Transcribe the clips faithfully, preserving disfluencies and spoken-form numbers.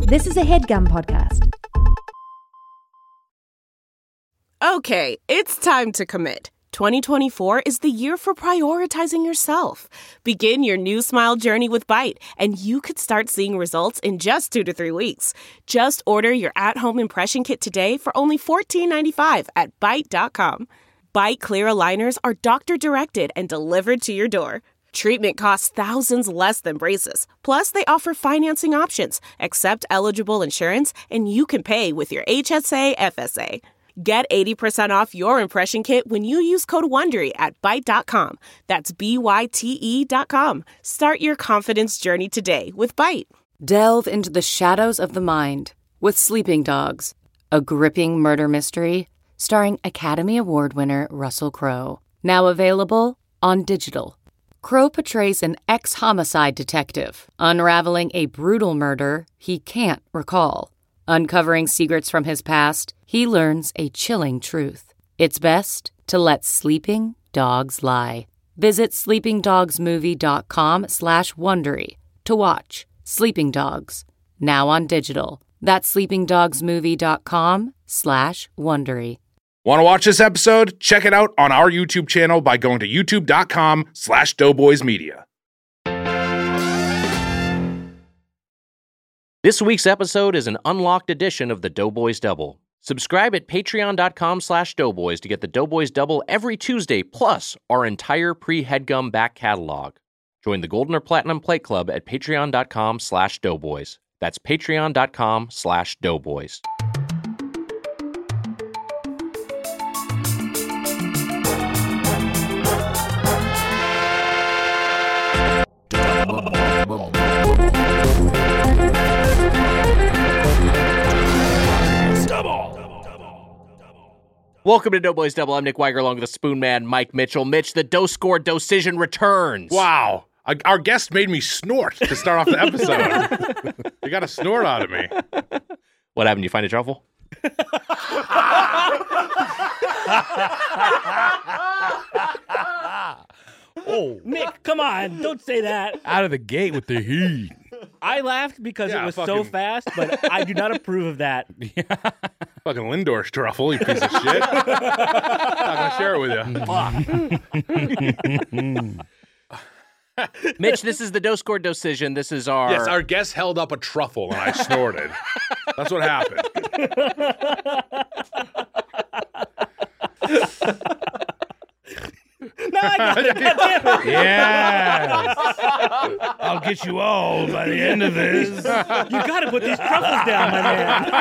This is a HeadGum podcast. Okay, it's time to commit. twenty twenty-four is the year for prioritizing yourself. Begin your new smile journey with Byte, and you could start seeing results in just two to three weeks. Just order your at-home impression kit today for only fourteen ninety-five at byte dot com. Byte clear aligners are doctor-directed and delivered to your door. Treatment costs thousands less than braces. Plus, they offer financing options, accept eligible insurance, and you can pay with your H S A F S A. Get eighty percent off your impression kit when you use code WONDERY at byte dot com. That's B Y T E dot com. Start your confidence journey today with Byte. Delve into the shadows of the mind with Sleeping Dogs, a gripping murder mystery starring Academy Award winner Russell Crowe. Now available on digital. Crowe portrays an ex-homicide detective unraveling a brutal murder he can't recall. Uncovering secrets from his past, he learns a chilling truth. It's best to let sleeping dogs lie. Visit sleepingdogsmovie.com slash Wondery to watch Sleeping Dogs, now on digital. That's sleepingdogsmovie.com slash Wondery. Want to watch this episode? Check it out on our YouTube channel by going to youtube.com slash doughboysmedia. This week's episode is an unlocked edition of the Doughboys Double. Subscribe at patreon.com slash doughboys to get the Doughboys Double every Tuesday, plus our entire pre-HeadGum back catalog. Join the Golden or Platinum Plate Club at patreon.com slash doughboys. That's patreon.com slash doughboys. Welcome to Doughboys Double. I'm Nick Weiger along with the Spoon Man, Mike Mitchell. Mitch, the Dough Score Decision returns. Wow. Our guest made me snort to start off the episode. You got a snort out of me. What happened? You find a truffle? Oh, Nick, come on. Don't say that. Out of the gate with the heat. I laughed because Yeah, it was fucking- so fast, but I do not approve of that. Fucking Lindor's truffle, you piece of shit. I'm not going to share it with you. Mitch, this is the Dough Score Decision. This is our... Yes, our guest held up a truffle and I snorted. That's what happened. No, I got it. God damn it. Yes. I'll get you all by the end of this. You got to put these truffles down, my man.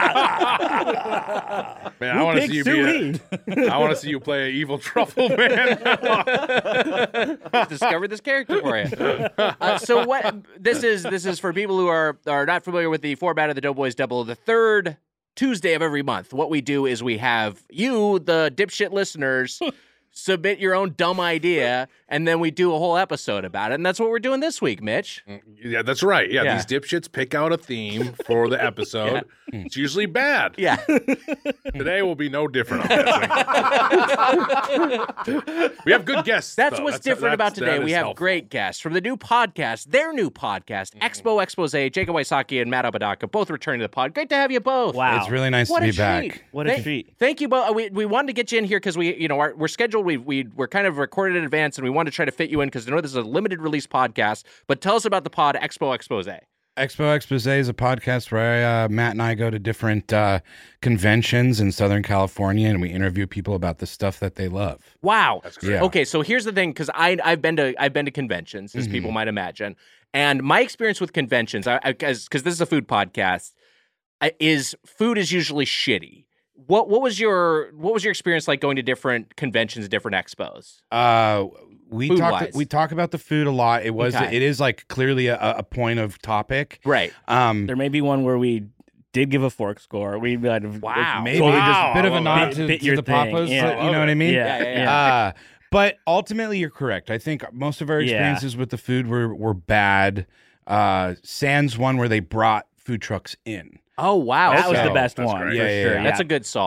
Man, I want to see you be a, I want to see you play an evil truffle man. discovered this character for you. Uh, so what this is this is for people who are are not familiar with the format of the Doughboys Double. The third Tuesday of every month, what we do is we have you, the dipshit listeners, submit your own dumb idea, and then we do a whole episode about it. And that's what we're doing this week, Mitch. Yeah, that's right. Yeah, Yeah. these dipshits pick out a theme for the episode. It's usually bad. Yeah. Today will be no different, I'm guessing. We have good guests. That's though. what's different about that's- today. that We is have helpful. great guests from the new podcast, their new podcast, Expo Expose. Jacob Wysocki and Matt Apodaca, both returning to the pod. Great to have you both. Wow. It's really nice What to a be treat. back. What a Thank- treat. Thank you both. We, we wanted to get you in here because we, you know, our, we're scheduled. We we we're kind of recorded in advance, and we wanted to try to fit you in because I know this is a limited release podcast. But tell us about the pod, Expo Expose. Expo Expose is a podcast where uh, Matt and I go to different uh, conventions in Southern California, and we interview people about the stuff that they love. Wow. That's great. Yeah. Okay, so here's the thing, because I I've been to I've been to conventions, as people might imagine, and my experience with conventions, I because because this is a food podcast, I, is food is usually shitty. What what was your what was your experience like going to different conventions, different expos? Uh, we Food-wise. talk we talk about the food a lot. It was Okay. it is like clearly a, a point of topic. Right. Um, There may be one where we did give a fork score. We might have Wow. maybe totally just Wow, a bit of I a love nod that. to, Bit to your the thing, papas. yeah. uh, You know what I mean? Yeah, Yeah, yeah. Uh, but ultimately, you're correct. I think most of our Yeah. experiences with the food were were bad. Uh, sans one where they brought food trucks in. Oh wow. That was Okay. the best That's one. great. For Yeah, yeah, sure. yeah. That's a good solve.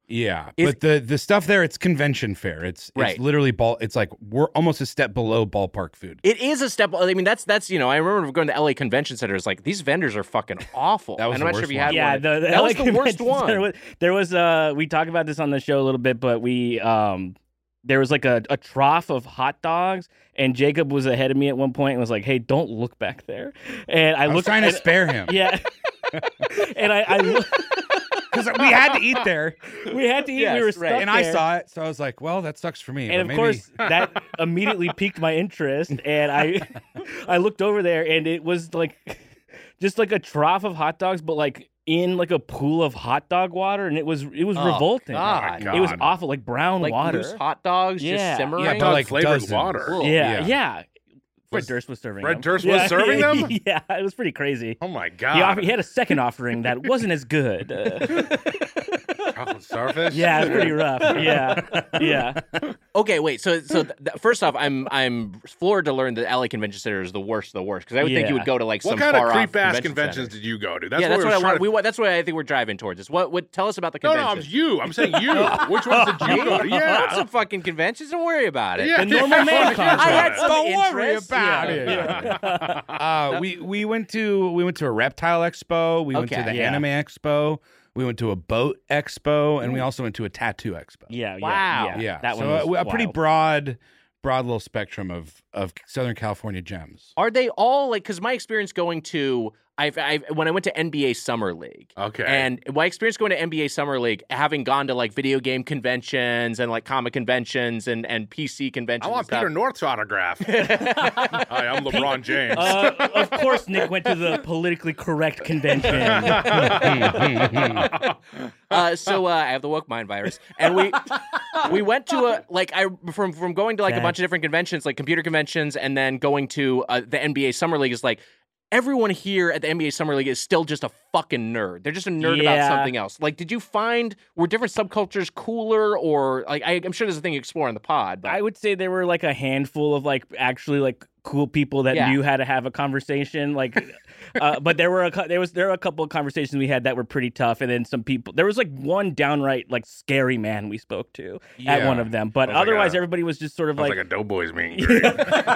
Yeah, Is- but the the stuff there, it's convention fare. It's it's Right. literally ball. It's like we're almost a step below ballpark food. It is a step. I mean, that's that's you know. I remember going to L A Convention Centers. Like these vendors are fucking awful. That was and the I'm not sure worst if you one. had Yeah, one. the, the that L A was the worst Convention one. Center was- there was uh we talked about this on the show a little bit, but we um there was like a, a trough of hot dogs, and Jacob was ahead of me at one point and was like, "Hey, don't look back there." And I, I was looked trying to and- spare him. Yeah. And I, I look- Because we had to eat there, we had to eat. Yes, we were right. stuck and I there. saw it, so I was like, "Well, that sucks for me." And but of maybe- course, that immediately piqued my interest, and I, I looked over there, and it was like, just like a trough of hot dogs, but like in like a pool of hot dog water, and it was it was Oh, revolting. God. Oh my It was God. awful, like brown like water. loose hot dogs Yeah. just simmering. Yeah, Hot but dog like flavored dozens. water. Ugh. yeah, Yeah. yeah. Fred Was- Durst was serving Fred them. Durst was Yeah. serving them? Yeah, it was pretty crazy. Oh my He, god! offered, he had a second offering that wasn't as good. Uh, Chocolate starfish. yeah, it was pretty rough. Yeah, yeah. Okay, wait. So, so th- th- first off, I'm I'm floored to learn that L A Convention Center is the worst of the worst because I would think you Yeah. would go to like What some kind of far off creep ass convention conventions center. did you go to? That's yeah, what that's we what I was want. trying We to- want. That's what I think we're driving towards. Is what? What? Tell us about the No, convention. no, I'm you. I'm saying you. Which ones did you go to? What's Yeah. some fucking conventions? Don't worry about it. Yeah. The normal man Yeah. I had concept. some Don't worry interest. about Yeah. it. Uh, we we went to we went to a reptile expo. We went to Okay. the Yeah. anime expo. We went to a boat expo, and we also went to a tattoo expo. Yeah, yeah, Wow. yeah. Yeah, That so one was a, a pretty wild. broad, broad little spectrum of of Southern California gems. Are they all like? Because my experience going to I've, I've when I went to N B A Summer League. Okay. And my experience going to N B A Summer League, having gone to like video game conventions and like comic conventions and, and P C conventions. I want and stuff. Peter North's autograph. Hi, I'm LeBron James. Uh, of course, Nick went to the politically correct convention. uh, so uh, I have the woke mind virus, and we we went to a like I from from going to like a That- bunch of different conventions, like computer conventions, and then going to uh, the N B A Summer League is like. Everyone here at the N B A Summer League is still just a fucking nerd. They're just a nerd about Yeah. something else. Like, did you find were different subcultures cooler, or like I, I'm sure there's a thing you explore on the pod. But I would say there were like a handful of like actually like cool people that Yeah. knew how to have a conversation. Like, uh, but there were a cou- there was there were a couple of conversations we had that were pretty tough, and then some people. There was like one downright like scary man we spoke to at Yeah. one of them, but Sounds like otherwise a- everybody was just sort of Sounds like. like a Doughboys meeting. Great.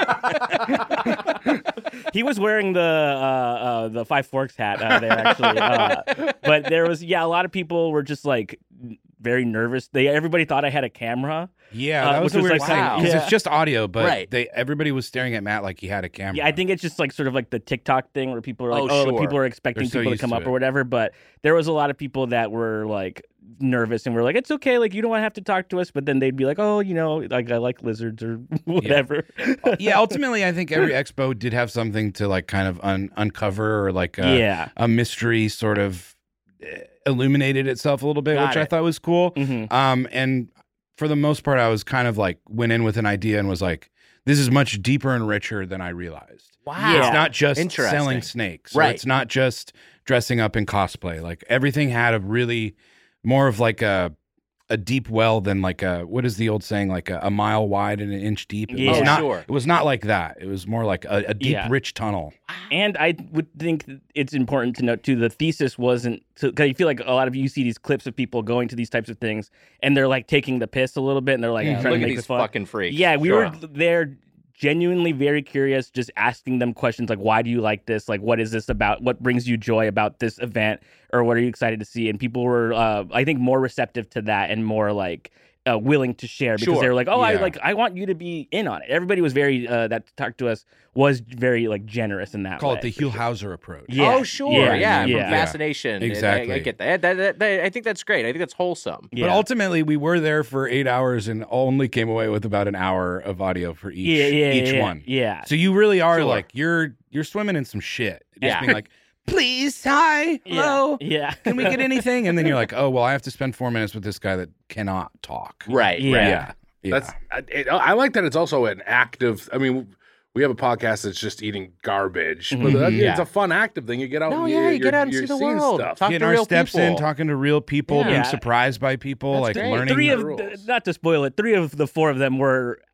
He was wearing the uh, uh, the Five Forks hat uh, there actually, uh, but there was yeah a lot of people were just like very nervous. They everybody thought I had a camera. Yeah, Uh, that was which a was weird like- thing wow. because Yeah. it's just audio, but Right. they everybody was staring at Matt like he had a camera. Yeah, I think it's just like sort of like the TikTok thing where people are like, Oh, oh, sure. people are expecting They're so people to used come to up it. or whatever. But there was a lot of people that were like nervous and were like, it's okay, like you don't have to talk to us. But then they'd be like, oh, you know, like I like lizards or whatever. yeah, ultimately, I think every expo did have something to like kind of un- uncover or like a, Yeah. a mystery sort of eh, illuminated itself a little bit, Got which I it. thought was cool. Mhm. Um, and for the most part, I was kind of like went in with an idea and was like, this is much deeper and richer than I realized. wow, Yeah. It's not just Interesting. selling snakes. or Right. It's not just dressing up in cosplay. Like everything had a really more of like a a deep well than like a what is the old saying like a, a mile wide and an inch deep. It was Yeah. Oh, not. sure. It was not like that. It was more like a, a deep, Yeah. rich tunnel. And I would think that it's important to note too, the thesis wasn't because I feel like a lot of you see these clips of people going to these types of things and they're like taking the piss a little bit and they're like Yeah, trying look to at make these the fun. fucking freaks. Yeah, we Sure. were there genuinely very curious, just asking them questions like, why do you like this? Like, what is this about? What brings you joy about this event? Or what are you excited to see? And people were, uh, I think, more receptive to that and more like uh, willing to share because Sure. they were like, oh, I Yeah. like, I want you to be in on it. Everybody was very, uh, that talked to us was very like generous in that Call way. it the for sure. Hugh-Hauser approach. Yeah. Oh, sure. Yeah, Yeah, from yeah. fascination. Exactly. I, I get that. That, that, that. I think that's great. I think that's wholesome. Yeah. But ultimately, we were there for eight hours and only came away with about an hour of audio for each yeah, yeah, each yeah, one. Yeah. So you really are Sure. like you're you're swimming in some shit. Just Yeah. being like, please, hi, hello, Yeah. can we get anything? And then you're like, oh well, I have to spend four minutes with this guy that cannot talk. Right. Yeah. Right. Yeah. Yeah. That's I, it, I like that it's also an active. I mean, we have a podcast that's just eating garbage, but that, Yeah. it's a fun active thing. You get out. No, and yeah, you you're, get out and you're see the seeing world. Stuff. Talk Getting to our real steps in, people. talking to real people, Yeah. being surprised by people, That's like great. learning. Three the of rules. not to spoil it, three of the four of them were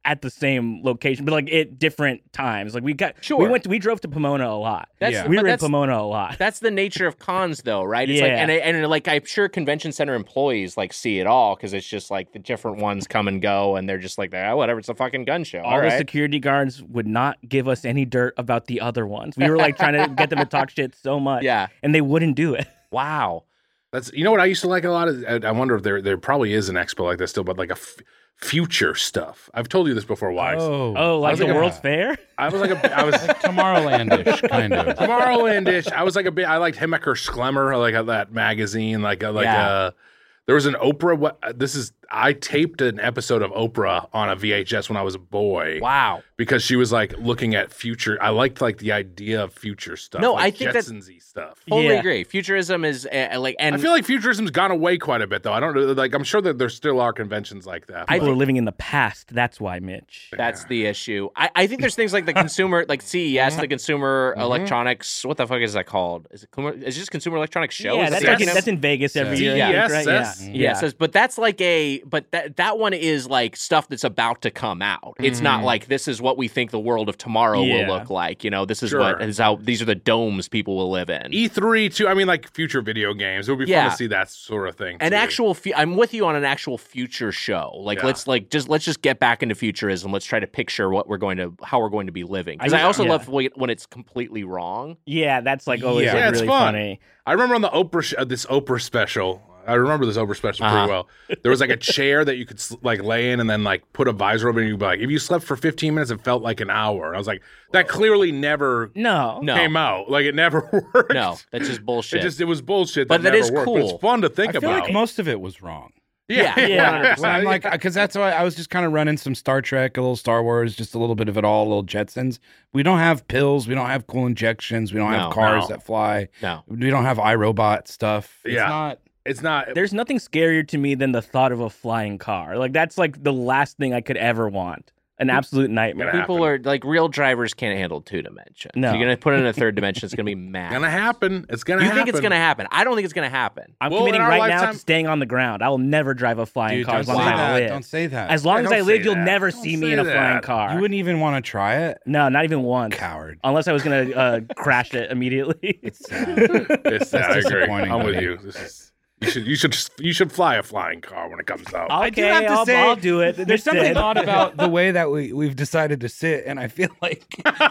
at the same location, but like at different times. Like we got, Sure. we went, to, we drove to Pomona a lot. That's, Yeah. We but were in that's, Pomona a lot. that's the nature of cons, though, right? It's like, Yeah. and and like I'm sure convention center employees like see it all because it's just like the different ones come and go, and they're just like, oh, whatever, it's a fucking gun show. All All the right. security guards would not give us any dirt about the other ones. We were like trying to get them to talk shit so much, Yeah. and they wouldn't do it. Wow. That's you know what I used to like a lot of. I I wonder if there there probably is an expo like this still, but like a f- future stuff. I've told you this before, Wise. Oh, Oh, like was the like a- World's Fair? I was like a I was Tomorrowlandish kind of. Tomorrowlandish. I was like a bit. I liked Himmeker Schlemmer, like uh, that magazine, like a, like Yeah. a. There was an Oprah. What this is? I taped an episode of Oprah on a V H S when I was a boy. Wow. Because she was like looking at future. I liked like the idea of future stuff. No, like I think that- Jetsons-y stuff. Totally Yeah. agree. Futurism is uh, like, and I feel like futurism's gone away quite a bit, though. I don't know. Like, I'm sure that there still are conventions like that. I People but- are living in the past. That's why, Mitch. that's the issue. I, I think there's things like the consumer, like C E S, the Consumer Electronics. What the fuck is that called? Is it com- is it just Consumer Electronics Show? Yeah, Is that's, it like in, C E S? that's in Vegas every C E year. S, right? yes. Yeah. Yeah, it says, but that's like a, but that that one is like stuff that's about to come out. It's not like this is what we think the world of tomorrow Yeah. will look like. You know, this is Sure. what is how these are the domes people will live in. E three too. I mean, like future video games. It would be Yeah. fun to see that sort of thing. An too. actual, fu- I'm with you on an actual future show. Like Yeah. let's like just let's just get back into futurism. Let's try to picture what we're going to, how we're going to be living. Because I, I- also yeah. love when when it's completely wrong. Yeah, that's like always Yeah. like, Yeah, it's really fun. funny. I remember on the Oprah sh- uh, this Oprah special. I remember this Oprah special Uh-huh. pretty well. There was like a chair that you could s- like lay in and then like put a visor over, and you'd be like, if you slept for fifteen minutes, it felt like an hour. I was like, that clearly never No. No, came out. Like it never worked. no, that's just It bullshit. just it was bullshit. But that, that never is worked. But cool. it's fun to think I feel about. like most of it was wrong. yeah, Yeah. Yeah. one hundred percent. When I'm like, because that's why I was just kind of running some Star Trek, a little Star Wars, just a little bit of it all, little Jetsons. We don't have pills. We don't have cool injections. We don't No, have cars no. that fly. no. We don't have iRobot stuff. It's Yeah. not. it's not. There's nothing scarier to me than the thought of a flying car. Like that's like the last thing I could ever want. An absolute nightmare. Yeah. People are like real drivers can't handle two dimension. No. If you're gonna put it in a third dimension, it's gonna be mad. gonna happen. It's gonna you happen. think it's gonna happen? I don't think it's gonna happen. I'm Well, in committing our right now lifetime- to staying on the ground. I will never drive a flying Dude, car don't as say long as I that. live. Don't say that. As long Yeah, as I don't live, say you'll that. never Don't see me say in a that. flying car. You wouldn't even want to try it. No, not even once. Coward. Unless I was gonna uh, crash it immediately. It's sad. It's, That's I agree. disappointing, I'm with buddy. you. This is, you should you should you should fly a flying car when it comes out. Okay, I do have to I'll, say, I'll do it. There's something instead. odd about the way that we, we've decided to sit, and I feel like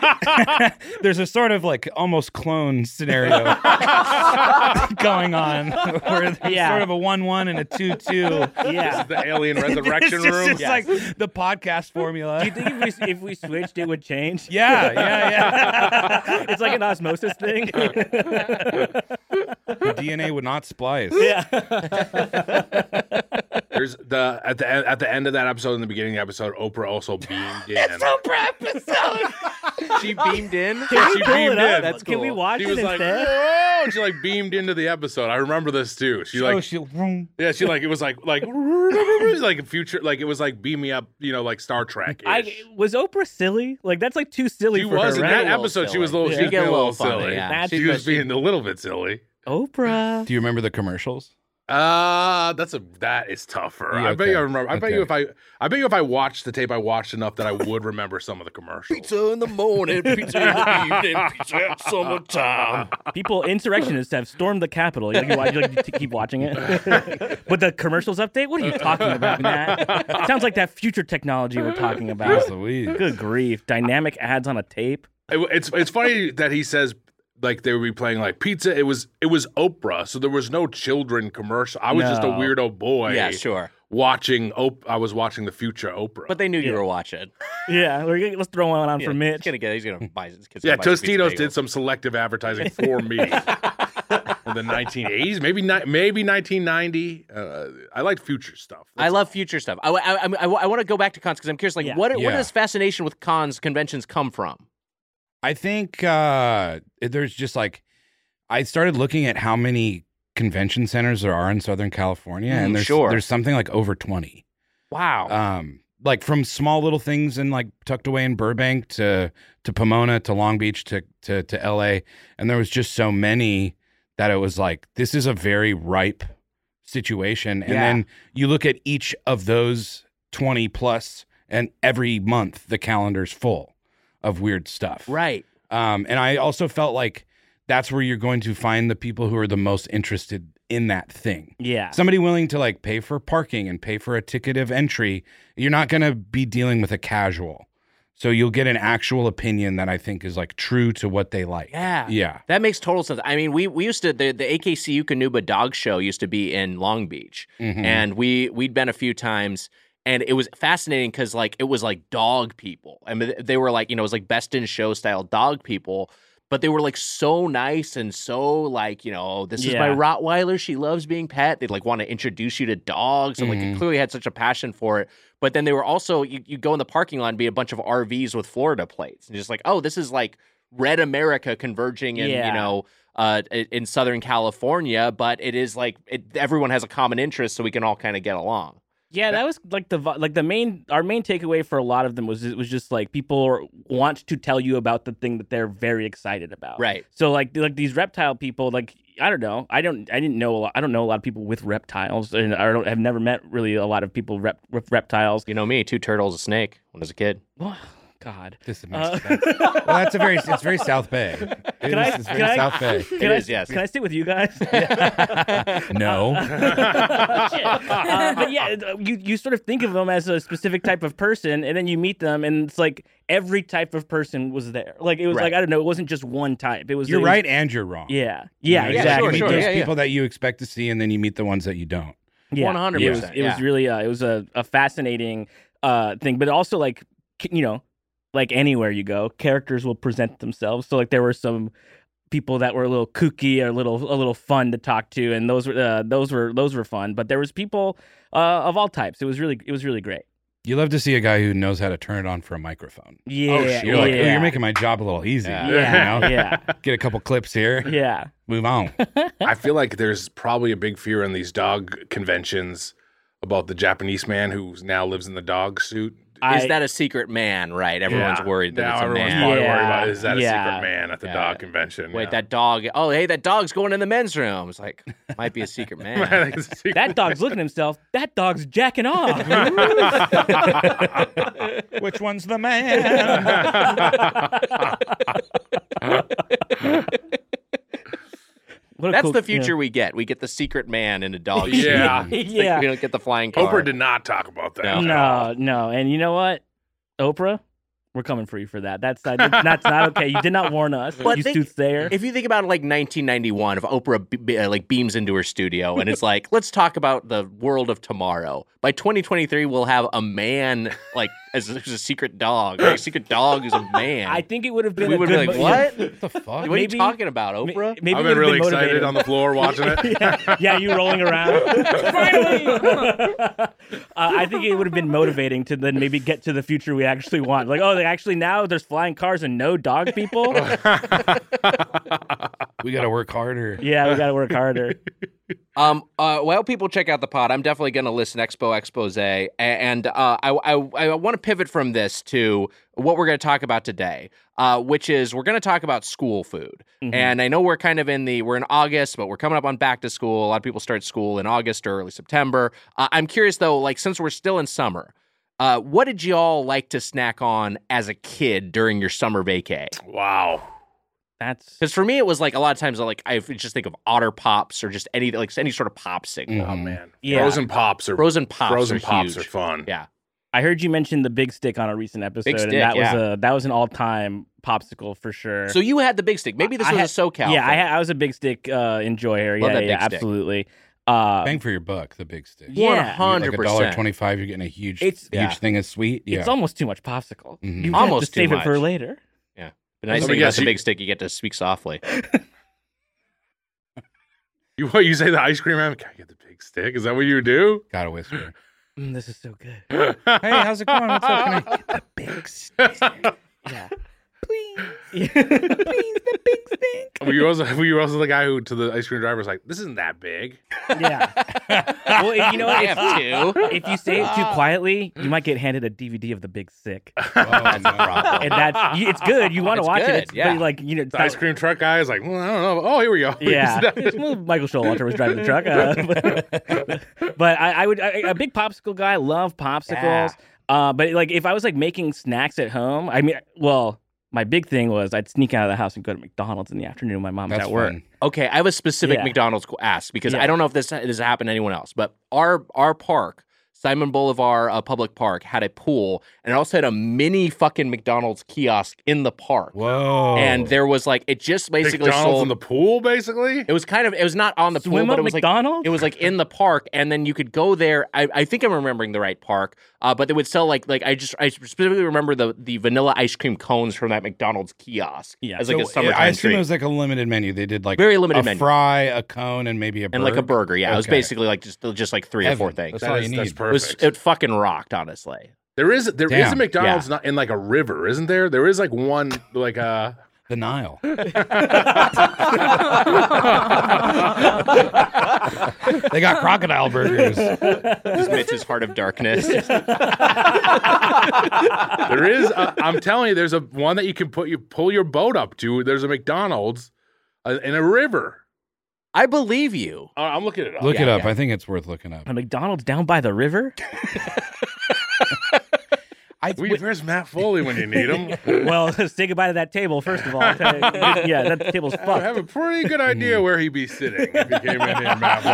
there's a sort of like almost clone scenario going on where there's Yeah. sort of a one one and a two two. This Yeah. is the alien resurrection It's just, room. it's like the podcast formula. Do you think if we if we switched, it would change? Yeah, yeah, yeah. It's like an osmosis thing. The D N A would not splice. Yeah. There's the at the end, at the end of that episode, in the beginning of the episode, Oprah also beamed in. She beamed in. Can She we pull beamed it up? in. That's Can we cool. watch She it was like, instead? "Whoa!" She like beamed into the episode. I remember this too. She like, oh, she, vroom. yeah, she like it was like like like a future, like it was like beam me up, you know, like Star Trek. I was Oprah silly. Like that's like too silly She for was her, in right? that episode. She was a little, Yeah. she was Get being a a little little funny, silly. yeah. That's She was what she- being a little bit silly. Oprah. Do you remember the commercials? Uh that's a that is tougher. Yeah, I bet you I okay. remember. I bet Okay. you if I I bet you if I watched the tape, I watched enough that I would remember some of the commercials. in the morning, pizza in the evening, pizza at summertime. People, insurrectionists have stormed the Capitol. You like, you watch- you like to keep watching it. But the commercials update? What are you talking about, Matt? It sounds like that future technology we're talking about. Jeez Louise. Good grief. Dynamic ads on a tape. It- it's it's funny that he says like they would be playing like pizza. It was it was Oprah, so there was no children commercial. I was just a No. weirdo boy. Yeah, sure. Watching Op- I was watching the future Oprah. But they knew you Yeah. were watching. Yeah, we're gonna, let's throw one on Yeah, for He's Mitch. gonna get. He's gonna buy. His kids yeah, gonna buy some pizza Tostitos bagels. did some selective advertising for me in the nineteen eighties, maybe ni- maybe nineteen ninety. Uh, I liked future stuff. I love future stuff. I, I, I, I, I want to go back to cons because I'm curious. Like, Yeah. what where Yeah. does fascination with cons conventions come from? I think uh, there's just like, I started looking at how many convention centers there are in Southern California, Mm, and there's sure. there's something like over twenty. Wow. Um, like from small little things in like tucked away in Burbank to to Pomona to Long Beach to to to L A, and there was just so many that it was like this is a very ripe situation. And Yeah. then you look at each of those twenty plus, and every month the calendar's full of weird stuff. Right. Um, and I also felt like that's where you're going to find the people who are the most interested in that thing. Yeah. Somebody willing to like pay for parking and pay for a ticket of entry. You're not going to be dealing with a casual. So you'll get an actual opinion that I think is like true to what they like. Yeah. Yeah. That makes total sense. I mean, we we used to the, the A K C U Canuba Dog Show used to be in Long Beach. Mhm. And we we'd been a few times, and it was fascinating because like it was like dog people. I mean, they were like, you know, it was like best in show style dog people, but they were like so nice and so like, you know, this is my Yeah. Rottweiler. She loves being pet. They'd like want to introduce you to dogs, and like Mhm. it clearly had such a passion for it. But then they were also, you, you go in the parking lot and be a bunch of R Vs with Florida plates, and just like, oh, this is like Red America converging in, Yeah. you know, uh, in Southern California, but it is like it, everyone has a common interest, so we can all kind of get along. Yeah, that was like the vi- like the main our main takeaway for a lot of them was it was just like people are- want to tell you about the thing that they're very excited about. Right. So like like these reptile people, like I don't know, I don't I didn't know a lot, I don't know a lot of people with reptiles, and I don't I've never met really a lot of people rep, with reptiles. You know me, two turtles, a snake when I was a kid. Oh, God. This makes Uh, sense. Well, that's a very it's very South Bay. It Can I- is- it's very can I- South Bay. Can It I, is, yes. Can I sit with you guys? No. Shit. Uh, but yeah, you you sort of think of them as a specific type of person, and then you meet them, and it's like every type of person was there. Like it was Right. like I don't know, it wasn't just one type. It was You're it was- right and you're wrong. Yeah, You yeah, know, Yeah, exactly. You meet sure, those yeah, yeah. people that you expect to see, and then you meet the ones that you don't. Yeah, one hundred It was percent, it was yeah. really uh, it was a, a fascinating uh thing, but also like c- you know, like anywhere you go, characters will present themselves. So like there were some people that were a little kooky or a little a little fun to talk to, and those were uh, those were those were fun. But there was people uh, of all types. It was really it was really great. You love to see a guy who knows how to turn it on for a microphone. Yeah, You're like, yeah, oh, you're making my job a little easy. Yeah. yeah, You know? yeah, Get a couple clips here. yeah. Move on. I feel like there's probably a big fear in these dog conventions about the Japanese man who now lives in the dog suit. Is I- that a secret man? Right. Everyone's Yeah. worried that now it's a everyone's man. probably Yeah. worried about is that a Yeah. secret man at the Yeah. dog convention? Wait, yeah. that dog. Oh, hey, that dog's going in the men's room. It's like, might be a secret man. It's a secret That dog's looking at himself. That dog's jacking off. Which one's the man? What a That's cool- the future we get. We get the secret man in a dog suit. Yeah. Yeah, It's like yeah. we don't get the flying car. Oprah did not talk about that. No. at all. No, no, and you know what, Oprah, we're coming for you for that. That's not, that's not okay. You did not warn us. But you think- soothsayer. If you think about like nineteen ninety-one, if Oprah be- be- uh, like beams into her studio and it's like, let's talk about the world of tomorrow. By twenty twenty-three, we'll have a man like as, as a secret dog. Like, a secret dog is a man. I think it would have been. we a would good be like, mo- what? What the fuck? What are Maybe- you talking about, Ma- Oprah? Maybe I've it been would really have been excited motivating. on the floor watching it. yeah, yeah, you rolling around. Finally, uh, I think it would have been motivating to then maybe get to the future we actually want. Like, oh, they actually now there's flying cars and no dog people. We got to work harder. Yeah, we got to work harder. Um, uh, while people check out the pod, I'm definitely going to listen Expo Expose, a- and uh, I, I, I want to pivot from this to what we're going to talk about today, uh, which is we're going to talk about school food. Mhm. And I know we're kind of in the we're in August, but we're coming up on back to school. A lot of people start school in August or early September. Uh, I'm curious though, like since we're still in summer, uh, what did y'all like to snack on as a kid during your summer vacay? Wow. That's Because for me, it was like a lot of times, like I just think of Otter Pops or just any like any sort of popsicle. Oh Mhm. man. Yeah. Frozen pops are Frozen pops frozen are pops huge. are fun. Yeah. I heard you mention the big stick on a recent episode, Big and Stick, that yeah. was a that was an all time popsicle for sure. So you had the big stick. Maybe this I was had- a SoCal. yeah, I, thing. had, I was a big stick uh, enjoyer. Love Yeah, that yeah, big stick. absolutely. Uh, Bang for your buck, the big stick. Yeah. one You hundred get like a dollar percent. twenty-five, you're getting a huge, It's- huge Yeah. thing of sweet. Yeah. It's almost too much popsicle. Mhm. You have Almost to save too it for much. later. The nice Let thing me about guess, the you- big stick, you get to speak softly. You what you say the ice cream man? Can I get the big stick? Is that what you do? Gotta whisper. Mm, this is so good. Hey, how's it going? What's up? Can I get the big stick? Yeah. Please. Please, the big stick. were you also were you also the guy who to the ice cream driver was like, this isn't that big? Yeah. Well, you know what? I If, have two. if you say it too quietly, you might get handed a D V D of the big stick. Oh, no. And that's you- it's good. You want to It's watch good, it. It's, yeah. but like you know, it's The not- ice cream truck guy is like, well, I don't know. Oh, here we go. Yeah, well, Michael Showalter was driving the truck, uh, but, but I, I would I, a big popsicle guy. Love popsicles. Yeah. Uh, but like if I was like making snacks at home, I mean, well, my big thing was I'd sneak out of the house and go to McDonald's in the afternoon. My mom's That's at work. fun. Okay, I have a specific Yeah. McDonald's qu- ask because Yeah. I don't know if this this has happened to anyone else, but our our park, Simon Bolivar uh, Public Park, had a pool and it also had a mini fucking McDonald's kiosk in the park. Whoa. And there was like it just basically McDonald's sold. in the pool, basically. It was kind of it was not on the Swim pool, up but it was like McDonald's? it was like in the park, and then you could go there. I, I think I'm remembering the right park, uh, but they would sell like like I just I specifically remember the the vanilla ice cream cones from that McDonald's kiosk. Yeah. as like a So, summertime I assume treat. it was like a limited menu. They did like Very limited a menu. fry, a cone, and maybe a and like a burger. burger. Yeah, it was Okay. basically like just just like three or four Heaven. things. That's That all is- you that's need. It was perfect. it fucking rocked, honestly. There is there is Damn. a McDonald's not in like a river, isn't there? There is like one like uh The Nile. They got crocodile burgers. Just Mitch's Heart of Darkness. there is a, I'm telling you, there's a one that you can put you pull your boat up to. There's a McDonald's uh, in a river. I believe you. Uh, I'm looking it up. Look Yeah, it up. yeah. I think it's worth looking up. A McDonald's down by the river? I, We, where's Matt Foley when you need him? Well, say goodbye to that table, first of all. Yeah, that table's I have fucked. a pretty good idea where he'd be sitting if he came in here, Matt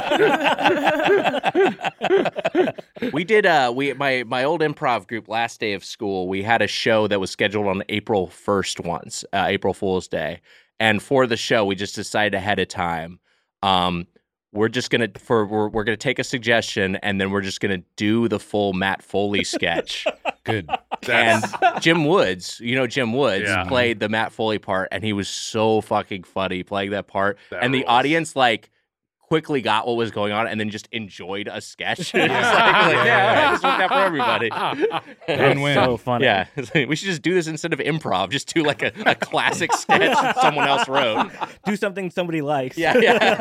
Foley. We did uh we my my old improv group last day of school, we had a show that was scheduled on April first once, uh, April Fool's Day. And for the show, we just decided ahead of time, um we're just gonna for we're, we're gonna take a suggestion and then we're just gonna do the full Matt Foley sketch. good. And Jim Woods, you know Jim Woods, Yeah. played the Matt Foley part, and he was so fucking funny playing that part. That and the rules. audience like quickly got what was going on, and then just enjoyed a sketch. It's like, Yeah. like, yeah, this worked out for everybody. Win-win. So funny. Yeah, it's like, we should just do this instead of improv. Just do like a, a classic sketch that someone else wrote. Do something somebody likes. Yeah, yeah.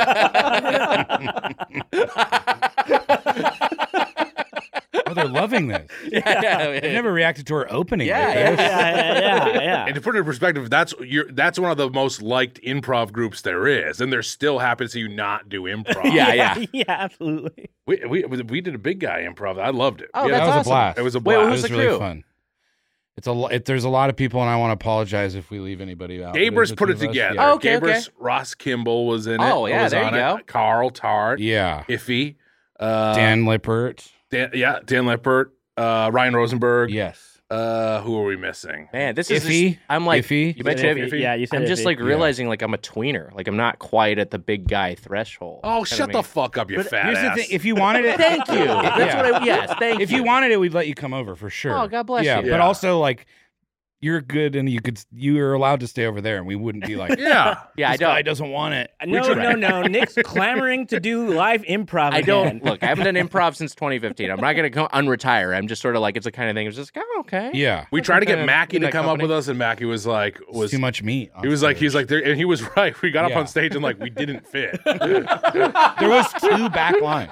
Oh, they're loving this. yeah, yeah. I never reacted to her opening. Yeah, like yeah, this. Yeah, yeah, yeah, yeah. And to put it in perspective, that's you're, that's one of the most liked improv groups there is, and they're still happy to see you not do improv. Yeah, yeah. yeah, absolutely. we, we we did a big guy improv. I loved it. Oh, Yeah, That that's was awesome. a blast. It was a Wait, blast. what It was was the really crew? fun. It's a lo- it, there's a lot of people, and I want to apologize if we leave anybody out. Gabrus There's put the it two of us. together. Oh, okay, Gabrus, okay. Ross Kimball was in it. Oh, yeah, was there you on go. It. Carl Tart, Yeah. Iffy, uh, Dan Lippert. Dan, yeah, Dan Lippert, uh, Ryan Rosenberg. Yes. Uh, who are we missing? Man, this is Iffy? just, I'm like Iffy? you mentioned Iffy. Iffy. Yeah, you said I'm just iffy. like Yeah. realizing like I'm a tweener. Like I'm not quite at the big guy threshold. Oh, Kinda shut mean- the fuck up, you But fat here's ass. the thing: if you wanted it, Thank you. That's Yeah. what I. Yes, thank if you. you wanted it, we'd let you come over for sure. Oh, God bless yeah, you. but Yeah. also like you're good, and you could you are allowed to stay over there, and we wouldn't be like, yeah. yeah, I this guy don't. doesn't want it. No, We no, tried. no. Nick's clamoring to do live improv I don't again. look. I haven't done improv since twenty fifteen. I'm not gonna go unretire. I'm just sort of like it's the kind of thing. It's just like, oh, okay. Yeah, We tried to get Okay, Mackie in to that come company. up with us, and Mackie was like, It's was too much meat. on he was like, stage. he's like, there, and he was right. We got up Yeah. on stage and like we didn't fit. there was two back lines,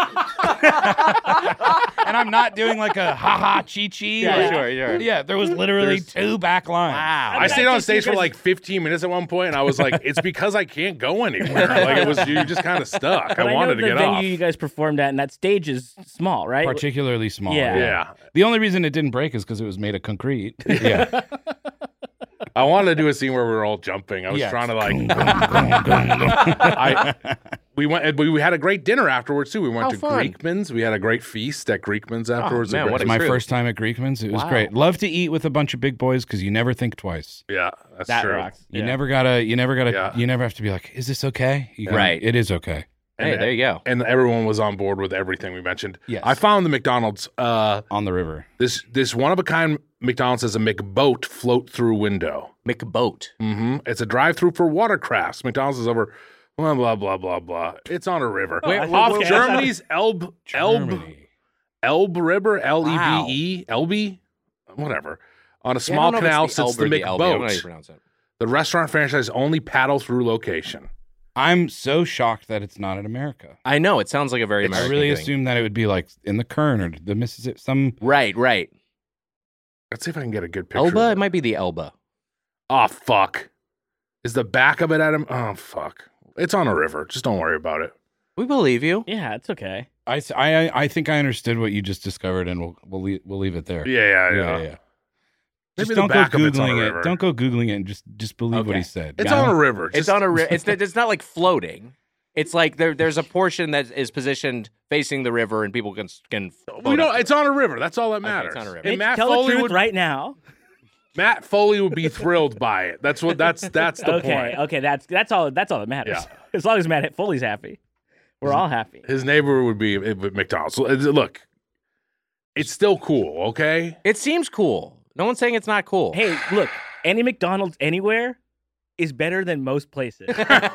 and I'm not doing like a ha ha chi chi. Yeah, like- sure, sure. Yeah, there was literally There's- two back lines. Wow. I stayed on just stage for because- like fifteen minutes at one point, and I was like, it's because I can't go anywhere. Like it was, you just kind of stuck. But I wanted know to the get venue off. you guys performed at, and that stage is small, right? Particularly small. Yeah. Yeah, The only reason it didn't break is because it was made of concrete. Yeah. I wanted to do a scene where we were all jumping. I was Yeah. trying to like. I we went. We, we had a great dinner afterwards too. We went How to fun. Greekman's. We had a great feast at Greekman's afterwards. man, A what great- a My True. first time at Greekman's. It was Wow. great. Love to eat with a bunch of big boys because you never think twice. yeah, that's That true. rocks. You Yeah. never gotta. You never gotta. Yeah. You never have to be like, "Is this okay?" You gotta- Right. It is okay. Hey, And- there you go. And everyone was on board with everything we mentioned. Yes. I found the McDonald's. Uh, On the river. this this one of a kind McDonald's has a McBoat float through window. McBoat. Mm-hmm. It's a drive-through for watercrafts. McDonald's is over. Blah blah blah blah blah. It's on a river. Wait, Off wait, wait, Germany's Elbe Elbe Germany. Elbe River, L E Wow. B E, Elbe, whatever. On a Yeah, I don't small know if it's canal the sits Elbe the or the Elbe. I don't know how you McBoat, pronounce it. the restaurant franchise only paddle through location. I'm so shocked that it's not in America. I know it sounds like a very I American really thing. assumed that it would be like in the Kern or the Mississippi. Some Right, right. Let's see if I can get a good picture. Elba. of It it. might be the Elba. Oh fuck! Is the back of it at him? Oh fuck! It's on a river. Just don't worry about it. We believe you. Yeah, it's okay. I, th- I I think I understood what you just discovered, and we'll we'll leave, we'll leave it there. Yeah, yeah, yeah. yeah. yeah. Just Maybe the don't go back of it's on a googling river. it. Don't go googling it, and just just believe what Okay. he said. It's Got on him? a river. It's Just- on a. Ri- it's it's not like floating. It's like there there's a portion that is positioned facing the river, and people can can. We float know up to it's it. on a river. That's all that Okay, matters. it's on a river. And Mitch, Matt tell Foley the truth would right now. Matt Foley would be thrilled by it. That's what. That's that's the Okay, point. okay, that's that's all. That's all that matters. Yeah. As long as Matt Foley's happy, we're all happy. His neighbor would be at McDonald's. So, uh, look, it's still cool. Okay. It seems cool. No one's saying it's not cool. Hey, look, any McDonald's anywhere is better than most places.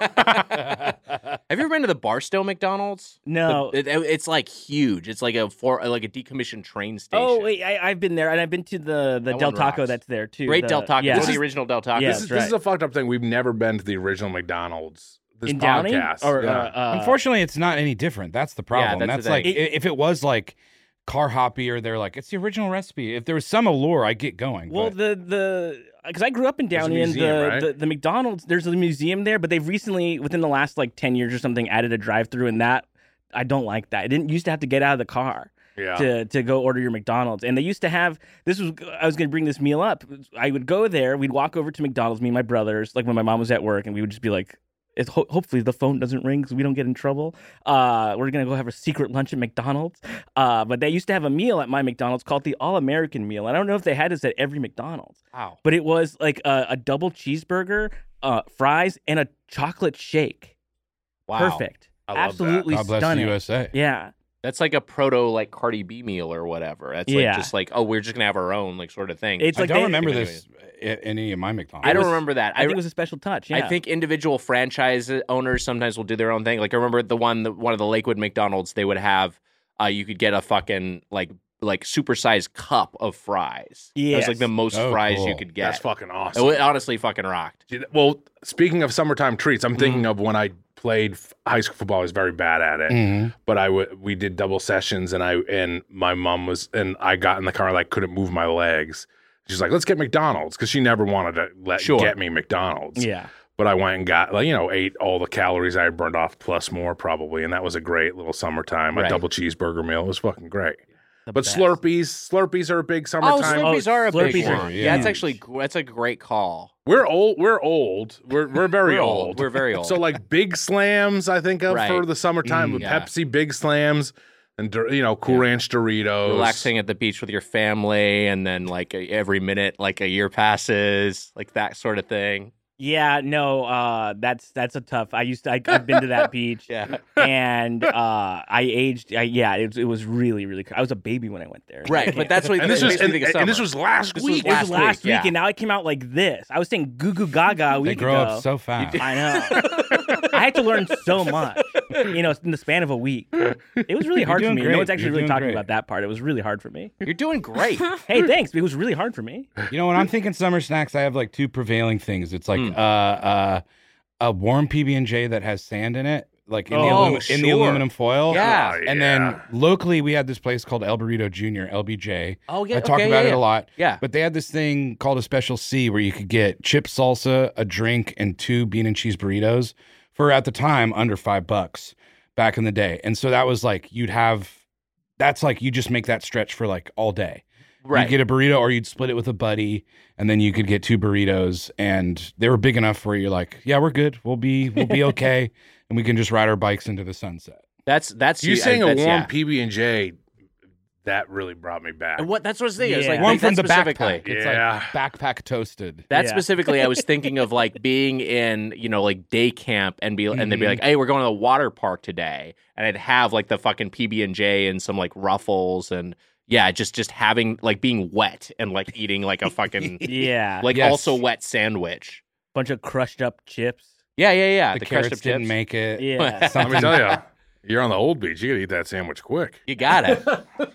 Have you ever been to the Barstow McDonald's? No. The- it- it's like huge. It's like a for like a decommissioned train station. Oh wait, I, I've been there, and I've been to the the That Del one Taco rocks. that's there too. Great the, Del Taco. Yeah. This is the original Del Taco. Yeah, this is that's this is right. a fucked up thing. We've never been to the original McDonald's. This in Downey podcast. or yeah. uh, uh, Unfortunately, it's not any different. That's the problem. that's that's the like thing. i- if it was like car hoppy, or they're like it's the original recipe. If there was some allure, I get going. Well, but- the the because I grew up in There's a Downey, and museum, the, right? the the McDonald's. There's a museum there, but they've recently, within the last like ten years or something, added a drive-through, and that I don't like that. I didn't used to have to get out of the car yeah. to to go order your McDonald's, and they used to have this was I was going to bring this meal up. I would go there, we'd walk over to McDonald's, me and my brothers, like when my mom was at work, and we would just be like. It's ho- hopefully the phone doesn't ring because we don't get in trouble. Uh, we're gonna go have a secret lunch at McDonald's. Uh, but they used to have a meal at my McDonald's called the All American Meal. I don't know if they had this at every McDonald's, Wow. but it was like a, a double cheeseburger, uh, fries, and a chocolate shake. Wow. Perfect. I love that. Absolutely God bless stunning. the U S A. Yeah. That's like a proto like Cardi B meal or whatever. That's Yeah. like just like oh we're just gonna have our own like sort of thing. It's I like don't they- remember Anyway. this at any of my McDonald's. I don't was- remember that. I think it was a special touch. Yeah. I think individual franchise owners sometimes will do their own thing. Like I remember the one, the, one of the Lakewood McDonald's, they would have, uh, you could get a fucking like like supersized cup of fries. It was like Yes. the most Oh, fries you cool. could get. That's fucking It awesome. wa- honestly fucking rocked. See, Well, speaking of summertime treats, I'm Mm-hmm. thinking of when I played f- high school football. I was very bad at it, Mhm. but I w- we did double sessions, and I and my mom was, and I got in the car, like couldn't move my legs. She's like, "Let's get McDonald's," because she never wanted to let Sure. get me McDonald's. Yeah. But I went and got, like, you know, ate all the calories I had burned off plus more probably, and that was a great little summertime. A Right. double cheeseburger meal. It was fucking great. The But best. Slurpees, Slurpees are a big Oh, summertime. Slurpees are a big Slurpees one. are Yeah, that's huge. actually that's a great call. We're old. We're old. We're we're very We're old. old. We're very old. So like big slams, I think of Right. for the summertime Mm, with yeah. Pepsi big slams and Dor- you know Cool Ranch Doritos. Relaxing at the beach with your family, and then like a, every minute, like a year passes, like that sort of thing. Yeah, no, uh, that's that's a tough. I used to. I, I've been to that beach, Yeah, and uh, I aged. I, yeah, it, it was really, really. I was a baby when I went there. right. But that's what And this that was makes me and, think of and this summer. was last This was week. It was last last week, yeah. week, and now I came out like this. I was saying goo goo gaga a They week grow ago. up so fast. I know. I had to learn so much, you know, in the span of a week. It was really hard for doing me. great. No one's actually You're really doing talking great. about that part. It was really hard for me. You're doing great. Hey, thanks. It was really hard for me. You know, when I'm thinking summer snacks, I have like two prevailing things. It's like Mm. uh, uh, a warm P B and J that has sand in it, like in, the, Oh, alum- in the sure. aluminum foil. Yeah. Oh, And yeah. then locally, we had this place called El Burrito Junior, L B J. Oh yeah, I talk okay, about yeah, it yeah. a lot. Yeah. But they had this thing called a Special C where you could get chip salsa, a drink, and two bean and cheese burritos for, at the time, under five bucks back in the day. And so that was like, you'd have, that's like, you just make that stretch for like all day. Right. You'd get a burrito or you'd split it with a buddy, and then you could get two burritos, and they were big enough where you're like, yeah, we're good. We'll be, we'll be okay. And we can just ride our bikes into the sunset. That's that's You saying a that's, warm yeah. P B and J, that really brought me back. And what that's what I was thinking. It's Yeah. like One like, from that the specifically. backpack. It's Yeah. like backpack toasted. That Yeah. specifically, I was thinking of like being in, you know, like day camp and be, and they'd be Mhm. like, "Hey, we're going to the water park today," and I'd have like the fucking P B and J and some like Ruffles, and yeah, just just having like being wet and like eating like a fucking Yeah. like Yes. also wet sandwich. bunch of crushed up chips. Yeah, yeah, yeah. The, crushed carrots up didn't chips. make it. Yeah. Let me tell you, you're on the old beach. You gotta eat that sandwich quick. You got it.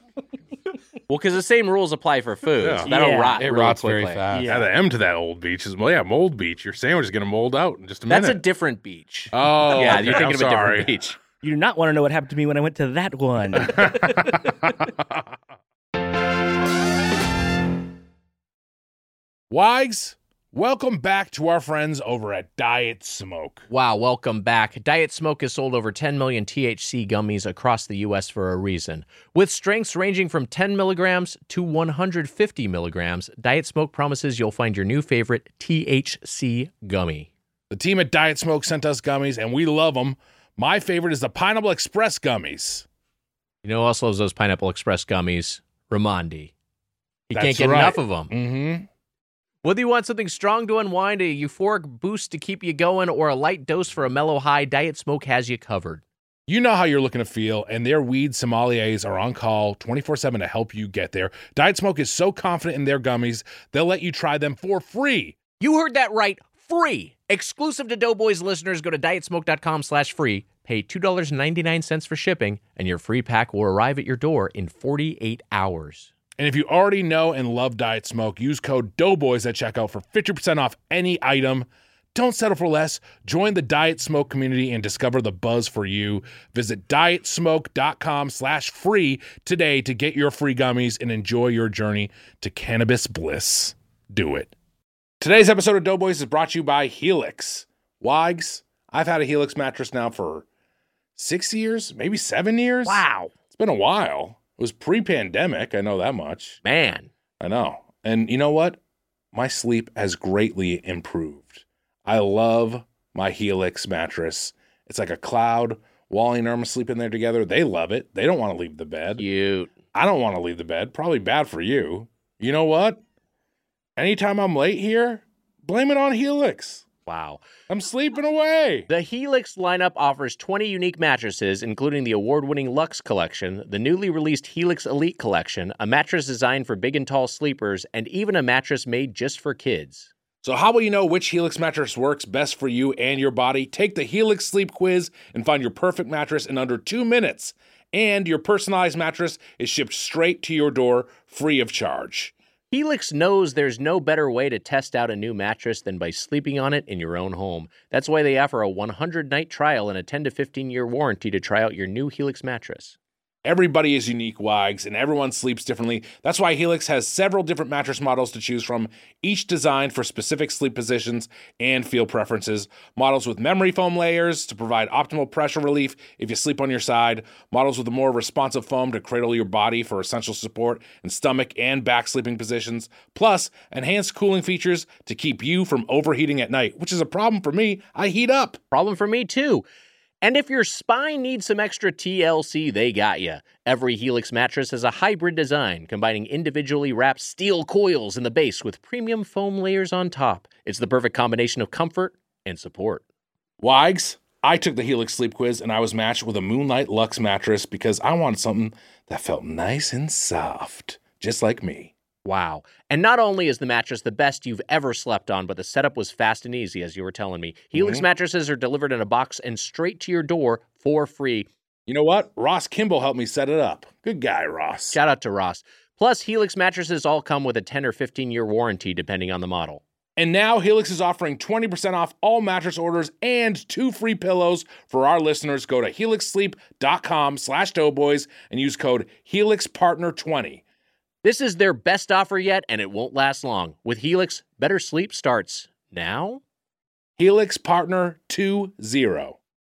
Well, because the same rules apply for food. Yeah. So that'll Yeah. rot. It really rots quickly. very fast. Yeah. Add the M to that old beach is well, yeah, mold beach. Your sandwich is gonna mold out in just a That's a minute. different beach. oh, yeah, okay, you're thinking I'm of a sorry. different beach. You do not want to know what happened to me when I went to that one. Wags, Welcome back to our friends over at Diet Smoke. Wow, welcome back. Diet Smoke has sold over ten million T H C gummies across the U S for a reason. With strengths ranging from ten milligrams to one hundred fifty milligrams, Diet Smoke promises you'll find your new favorite T H C gummy. The team at Diet Smoke sent us gummies, and we love them. My favorite is the Pineapple Express gummies. You know who else loves those Pineapple Express gummies? Ramondi. He That's can't get right. enough of them. Mm-hmm. Whether you want something strong to unwind, a euphoric boost to keep you going, or a light dose for a mellow high, Diet Smoke has you covered. You know how you're looking to feel, and their weed sommeliers are on call twenty-four seven to help you get there. Diet Smoke is so confident in their gummies, they'll let you try them for free. You heard that right. Free. Exclusive to Doughboys listeners, go to dietsmoke.com slash free, pay two dollars and ninety-nine cents for shipping, and your free pack will arrive at your door in forty-eight hours. And if you already know and love Diet Smoke, use code Doughboys at checkout for fifty percent off any item. Don't settle for less. Join the Diet Smoke community and discover the buzz for you. Visit dietsmoke.com slash free today to get your free gummies and enjoy your journey to cannabis bliss. Do it. Today's episode of Doughboys is brought to you by Helix. Wags, I've had a Helix mattress now for six years, maybe seven years. Wow. It's been a while. It was pre-pandemic, I know that much. Man. I know. And you know what? My sleep has greatly improved. I love my Helix mattress. It's like a cloud. Wally and Irma sleep in there together. They love it. They don't want to leave the bed. Cute. I don't want to leave the bed. Probably bad for you. You know what? Anytime I'm late here, blame it on Helix. Wow. I'm sleeping away. The Helix lineup offers twenty unique mattresses, including the award-winning Luxe Collection, the newly released Helix Elite Collection, a mattress designed for big and tall sleepers, and even a mattress made just for kids. So how will you know which Helix mattress works best for you and your body? Take the Helix Sleep Quiz and find your perfect mattress in under two minutes. And your personalized mattress is shipped straight to your door, free of charge. Helix knows there's no better way to test out a new mattress than by sleeping on it in your own home. That's why they offer a one hundred night trial and a ten to fifteen year warranty to try out your new Helix mattress. Everybody is unique, Wags, and everyone sleeps differently. That's why Helix has several different mattress models to choose from, each designed for specific sleep positions and feel preferences. Models with memory foam layers to provide optimal pressure relief if you sleep on your side. Models with a more responsive foam to cradle your body for essential support in stomach and back sleeping positions. Plus, enhanced cooling features to keep you from overheating at night, which is a problem for me. I heat up. Problem for me, too. And if your spine needs some extra T L C, they got you. Every Helix mattress has a hybrid design, combining individually wrapped steel coils in the base with premium foam layers on top. It's the perfect combination of comfort and support. Wags, I took the Helix Sleep Quiz and I was matched with a Moonlight Luxe mattress because I wanted something that felt nice and soft, just like me. Wow. And not only is the mattress the best you've ever slept on, but the setup was fast and easy, as you were telling me. Helix mm-hmm. mattresses are delivered in a box and straight to your door for free. You know what? Ross Kimball helped me set it up. Good guy, Ross. Shout out to Ross. Plus, Helix mattresses all come with a ten or fifteen year warranty, depending on the model. And now Helix is offering twenty percent off all mattress orders and two free pillows for our listeners. Go to helixsleep.com slash doughboys and use code Helix Partner twenty. This is their best offer yet, and it won't last long. With Helix, better sleep starts now. Helix Partner twenty.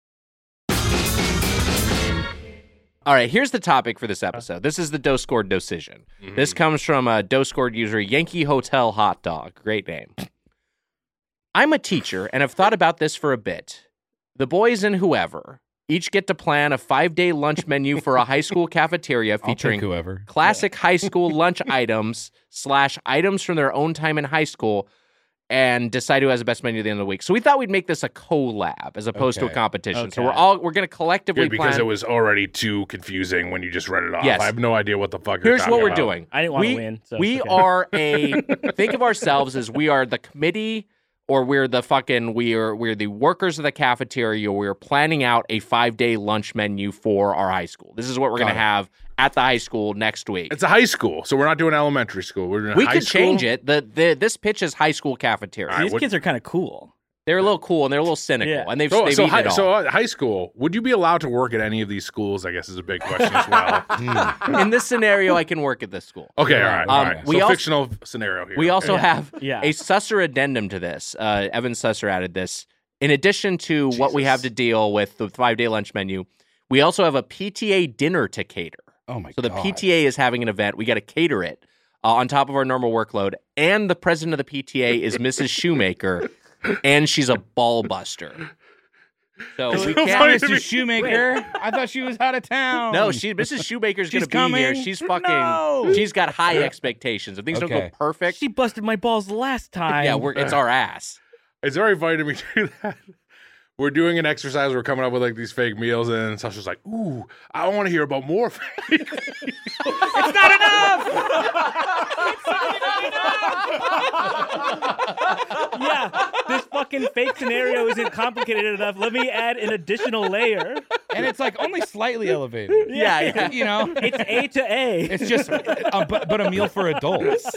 All right, here's the topic for this episode. This is the Doe Scored Decision. Mm-hmm. This comes from a Doe Scored user, Yankee Hotel Hot Dog. Great name. I'm a teacher and have thought about this for a bit. The boys and whoever each get to plan a five-day lunch menu for a high school cafeteria featuring whoever. classic high school lunch items slash items from their own time in high school and decide who has the best menu at the end of the week. So we thought we'd make this a collab as opposed Okay. to a competition. Okay. So we're all we're going to collectively Good, because plan. it was already too confusing when you just read it off. Yes. I have no idea what the fuck you're Here's talking what we're about. doing. I didn't want we, to win. So we it's okay. are a think of ourselves as we are the committee, or we're the fucking we are we're the workers of the cafeteria. We're planning out a five day lunch menu for our high school. This is what we're Got going to it. have at the high school next week. It's a high school, so we're not doing elementary school. We're doing we high could school. change it. The, the this pitch is high school cafeteria. All right, These what- kids are kind of cool. They're a little cool and they're a little cynical, Yeah. and they've, So, they've so, eaten high, it all. so uh, high school, would you be allowed to work at any of these schools? I guess is a big question as well. In this scenario, I can work at this school. Okay, all right, all Um, right. we So also- fictional scenario here. We also Okay. have Yeah. a Susser addendum to this. Uh, Evan Susser added this. In addition to what we have to Jesus. deal with the five-day lunch menu, we also have a P T A dinner to cater. Oh my So the god. P T A is having an event. We got to cater it uh, on top of our normal workload. And the president of the P T A is Missus Shoemaker, and she's a ball buster. So It's we so can't. funny to Missus me. Shoemaker. I thought she was out of town. No, she Missus Shoemaker's She's gonna be here. coming? She's fucking. No. She's got high expectations. If things don't Okay. go perfect, She busted my balls last time. yeah, we're, it's our ass. It's very funny to me do that. We're doing an exercise. We're coming up with like these fake meals, and Sasha's like, "Ooh, I want to hear about more fake." It's not enough. It's not enough. Yeah, this fucking fake scenario isn't complicated enough. Let me add an additional layer. And it's like only slightly elevated. Yeah, yeah. You know, It's A to A. it's just, uh, but, but a meal for adults.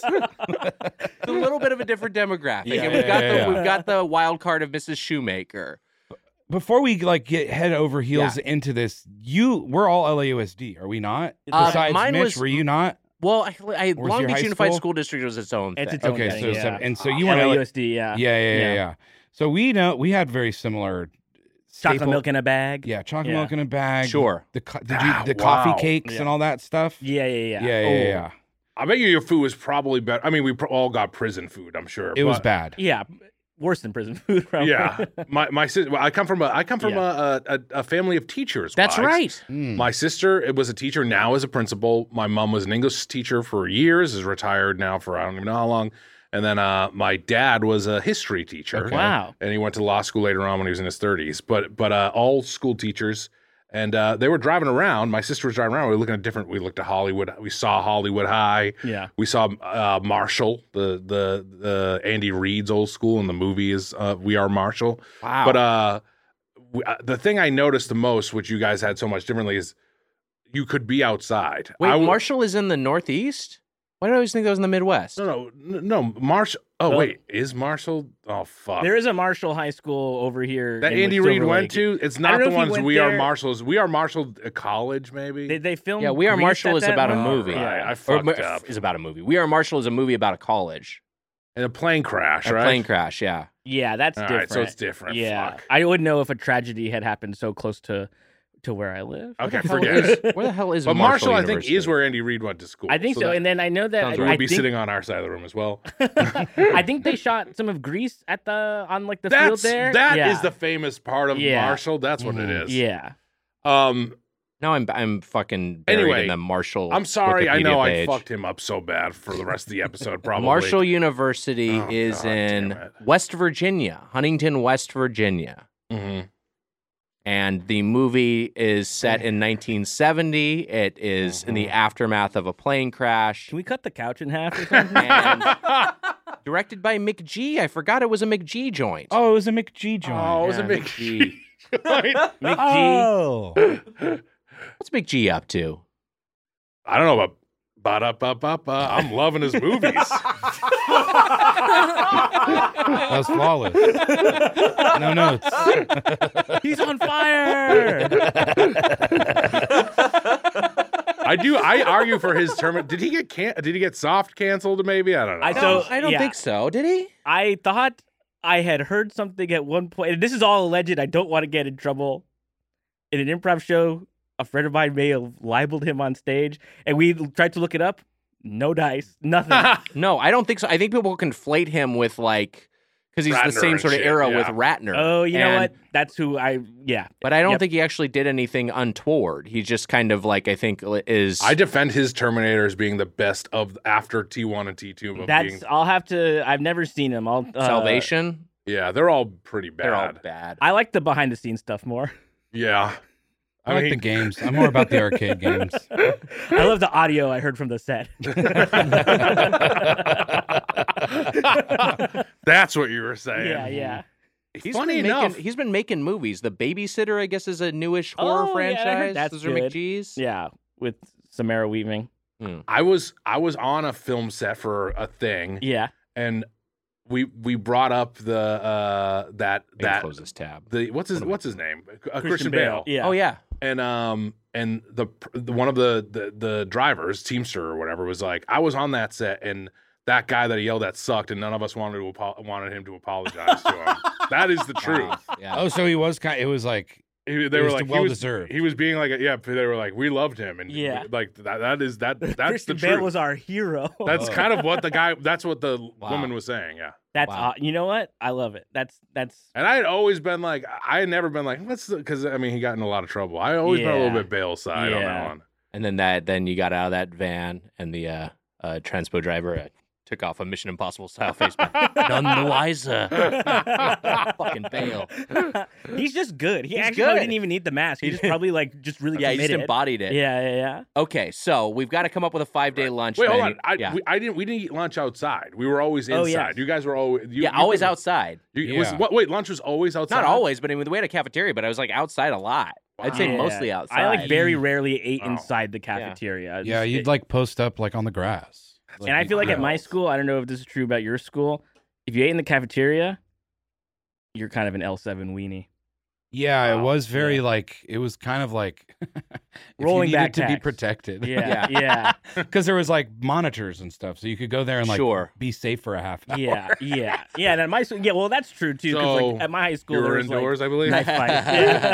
It's a little bit of a different demographic. Yeah, and we've yeah, got yeah, the yeah. we've got the wild card of Missus Shoemaker. Before we like get head over heels into this, you we're all L A U S D, are we not? Uh, Besides mine Mitch, was- were you not? Well, I, I Where's Long your Beach high Unified school? School District was its own It's thing. its own Okay, thing, so, yeah. so and so you went L A L A U S D, yeah. Yeah, yeah, yeah, Yeah. yeah. So we know we had very similar Chocolate staple- milk in a bag. Yeah, chocolate Yeah. milk in a bag. Sure. The co- did you the Wow. coffee cakes Yeah. and all that stuff? Yeah, yeah, yeah. Yeah, yeah, yeah. yeah. I bet you your food was probably better. I mean, we pr- all got prison food. I'm sure It was but- bad. Yeah, worse than prison food, probably. Yeah, my my sister. Well, I come from a I come from Yeah. a, a a family of teachers. That's Wags. right. Mm. My sister it was a teacher, now is a principal. My mom was an English teacher for years, is retired now for I don't even know how long. And then uh, my dad was a history teacher. Okay. Wow. And he went to law school later on when he was in his thirties. But but uh, all school teachers, and uh, they were driving around. My sister was driving around. We were looking at different. We looked at Hollywood. We saw Hollywood High. Yeah. We saw uh, Marshall, the the the Andy Reid's old school, and the movie is uh, We Are Marshall. Wow. But uh, we, uh, the thing I noticed the most, which you guys had so much differently, is you could be outside. Wait, I w- Marshall is in the Northeast? Why did I always think that was in the Midwest? No, no, n- no. Marshall. Oh Well- wait, is Marshall? Oh fuck. There is a Marshall High School over here that in Andy Silver Reid went Lake. to. It's I not don't know the if he ones went We Are there. Marshall's. We Are Marshall uh, College, maybe. They, they filmed. Yeah, We Are Grease Marshall at is that about a one? movie. Right, I Or, fucked ma- up. is about a movie. We Are Marshall is a movie about a college. And a plane crash, A right? plane crash, yeah. Yeah, that's All different. right, so it's different. Yeah, Fuck. I wouldn't know if a tragedy had happened so close to to where I live. Okay, Where the hell forget. is- Where the hell is But Marshall, Marshall, I think, University? is where Andy Reid went to school. I think so, that- and then I know that Sounds I, right. He'll I be think, sitting on our side of the room as well. I think they shot some of Grease at the on like the field That's there. that yeah. is the famous part of Yeah. Marshall. That's what it Mhm. is. yeah. Um. Now I'm I'm fucking buried Anyway, in the Marshall. I'm sorry. I Wikipedia know I page. fucked him up so bad for the rest of the episode. Probably. Marshall University Oh, is God in damn it. West Virginia, Huntington, West Virginia. Mhm. And the movie is set in nineteen seventy. It is in the aftermath of a plane crash. Can we cut the couch in half or something? And directed by McG. I forgot it was a McG joint. Oh, it was a McG joint. Oh, it was a Yeah, big McG. McG. Oh. What's McG up to? I don't know about. Ba-da-ba-ba-ba. I'm loving his movies. That was flawless. No notes. He's on fire. I do. I argue for his term. Did he get can? Did he get soft canceled? Maybe I don't know. I No, So, I don't yeah. think so. Did he? I thought I had heard something at one point, and this is all alleged. I don't want to get in trouble. In an improv show, a friend of mine may have libeled him on stage, and we tried to look it up. No dice, nothing. No, I don't think so. I think people conflate him with like because he's Ratner the same and sort of shit, era yeah. with Ratner. Oh, you know And- what? That's who I. Yeah, But I don't Yep. think he actually did anything untoward. He just kind of like I think is. I defend his Terminator as being the best of after T one and T two. Of that's. being, I'll have to. I've never seen him. I'll uh, Salvation. yeah, they're all pretty bad. They're all bad. I like the behind the scenes stuff more. Yeah, I like the games. I'm more about the arcade games. I love the audio I heard from the set. That's what you were saying. yeah, yeah. He's Funny been enough, making, he's been making movies. The Babysitter, I guess, is a newish horror Oh, yeah, I heard franchise. that's Those are good. McGee's. Yeah, with Samara Weaving. Hmm. I was I was on a film set for a thing, Yeah. and we we brought up the uh, that Maybe that close this tab. the what's his what's his name uh, Christian, Bale. Bale. Yeah. Oh yeah. And um and the, the one of the, the the drivers, Teamster or whatever, was like, I was on that set and that guy that he yelled at sucked, and none of us wanted to apo- wanted him to apologize to him. That is the truth. Wow. Yeah. Oh, so he was kind. It was like He, they It were was like well he was, deserved. He was being like, yeah. They were like, we loved him, and Yeah. like that. That is that. That's Christian the Bale truth. was our hero. That's Oh. kind of what the guy. That's what the Wow. woman was saying. Yeah. That's Wow. aw- you know what? I love it. That's that's And I had always been like, I had never been like, what's because I mean, he got in a lot of trouble. I always been a little Yeah. bit Bale side on Yeah. that one. And then that, then you got out of that van, and the uh, uh, transpo driver uh, took off a Mission Impossible style face mask. None the wiser. Fucking Bale. He's just good. He He's actually probably good. didn't even need the mask. He He just did. probably like just really Yeah, he committed. just embodied it. Yeah, yeah, yeah. Okay, so we've got to come up with a five day lunch. Wait, hold menu. on. I, yeah, we, I didn't. We didn't eat lunch outside. We were always inside. Oh, yes. You guys were always. You, yeah, you always couldn't- outside. You, was, Yeah. what, wait, lunch was always outside. Not always, but I mean, we had a cafeteria, but I was like outside a lot. I'd say Yeah. mostly outside. I like very rarely ate Wow. inside the cafeteria. yeah, Just- you'd like post up like on the grass. and I feel like at my school, I don't know if this is true about your school. If you ate in the cafeteria, you're kind of an L seven weenie. Yeah, it Wow. was very like it was kind of like if Rolling you needed back to be tax. protected. Yeah, yeah, because there was like monitors and stuff, so you could go there and like Sure. be safe for a half hour. yeah, yeah, yeah. And at my school, yeah, well, that's true too. Because So, like at my high school, You there were was indoors, like I believe. knife fights.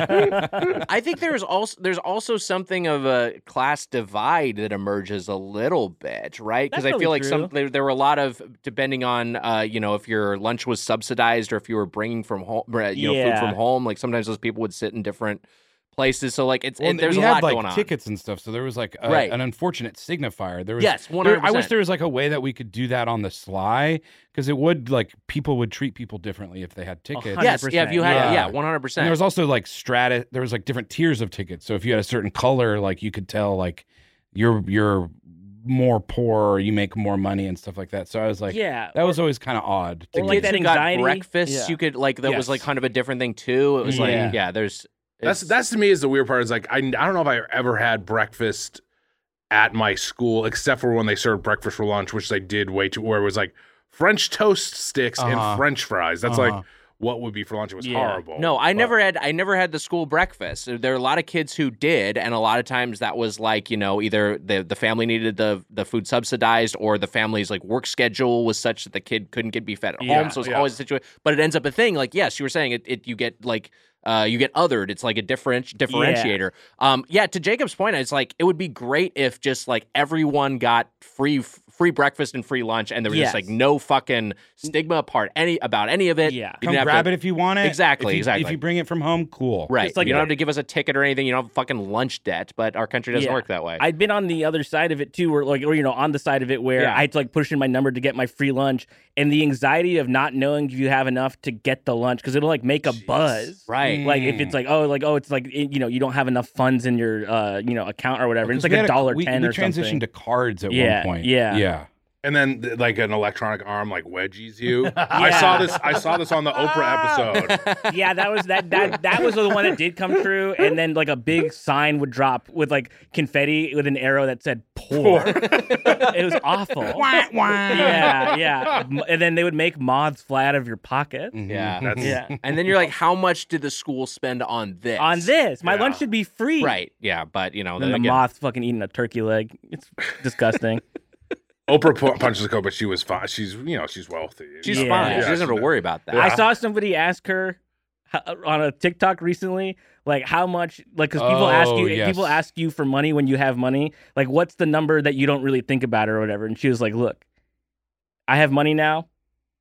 Yeah. I think there's also there's also something of a class divide that emerges a little bit, right? Because That's I feel really like some true. there, there were a lot of depending on uh, you know if your lunch was subsidized or if you were bringing from home you know Yeah. food from home. Like sometimes those people would sit in different places. So like it's Well, it, there's we a had lot like going on. tickets and stuff, so there was like a, Right. an unfortunate signifier. There was Yes, one there- hundred I wish percent. there was like a way that we could do that on the sly, because it would like people would treat people differently if they had tickets. Yes, yeah, if you had Yeah. yeah, one hundred And percent. there was also like strata. There was like different tiers of tickets. So if you had a certain color, like you could tell like you're you're more poor or you make more money and stuff like that. So I was like, yeah. that was always kind of odd. To Or get like Kids that who got anxiety. breakfast, Yeah. you could like that was like Yes. kind of a different thing too. It was like Yeah. yeah, there's That's it's- that's to me is the weird part. Is like I, I don't know if I ever had breakfast at my school except for when they served breakfast for lunch, which they did way too. Where it was like French toast sticks Uh-huh. and French fries. That's Uh-huh. like what would be for lunch. It was Yeah. horrible. No, I But- never had I never had the school breakfast. There are a lot of kids who did, and a lot of times that was like, you know, either the the family needed the the food subsidized or the family's like work schedule was such that the kid couldn't get be fed at Yeah, home. So it's yeah. always a situation. But it ends up a thing like, yes, you were saying it, it you get like uh, you get othered. It's like a different differentiator. Um, yeah. To Jacob's point, it's like it would be great if just like everyone got free free breakfast and free lunch, and there was just Yes. like no fucking stigma part any about any of it. Yeah. You Come didn't have grab to- it if you want it. Exactly, If you, exactly. If you bring it from home, cool. Right. It's like you don't a- have to give us a ticket or anything. You don't have fucking lunch debt, but our country doesn't Yeah. work that way. I'd been on the other side of it too, where like, or you know, on the side of it where Yeah. I had to like push in my number to get my free lunch, and the anxiety of not knowing if you have enough to get the lunch because it'll like make a buzz, right. Like if it's like oh, like oh, it's like it, you know, you don't have enough funds in your uh, you know, account or whatever. It's Because like we a had dollar we, ten we or transitioned something. to cards at Yeah, one point. yeah. Yeah. And then th- like an electronic arm like wedgies you. I saw this. I saw this on the Oprah episode. Yeah, that was that that that was the one that did come true, and then like a big sign would drop with like confetti with an arrow that said "poor." It was awful. Yeah, yeah, M- and then they would make moths fly out of your pocket. Mhm. Yeah. That's Yeah, And then you're like, how much did the school spend on this? on this, my Yeah. lunch should be free. Right. Yeah. But, you know, And then the again, moth's fucking eating a turkey leg. It's disgusting. Oprah pu- punches a coke, but she was fine. She's you know she's wealthy. she's Yeah. fine. Yeah, she doesn't have to she- worry about that. Yeah. I saw somebody ask her h- on a TikTok recently, like how much, like because people ask Oh, you, yes. people ask you for money when you have money, like what's the number that you don't really think about or whatever. And she was like, "Look, I have money now."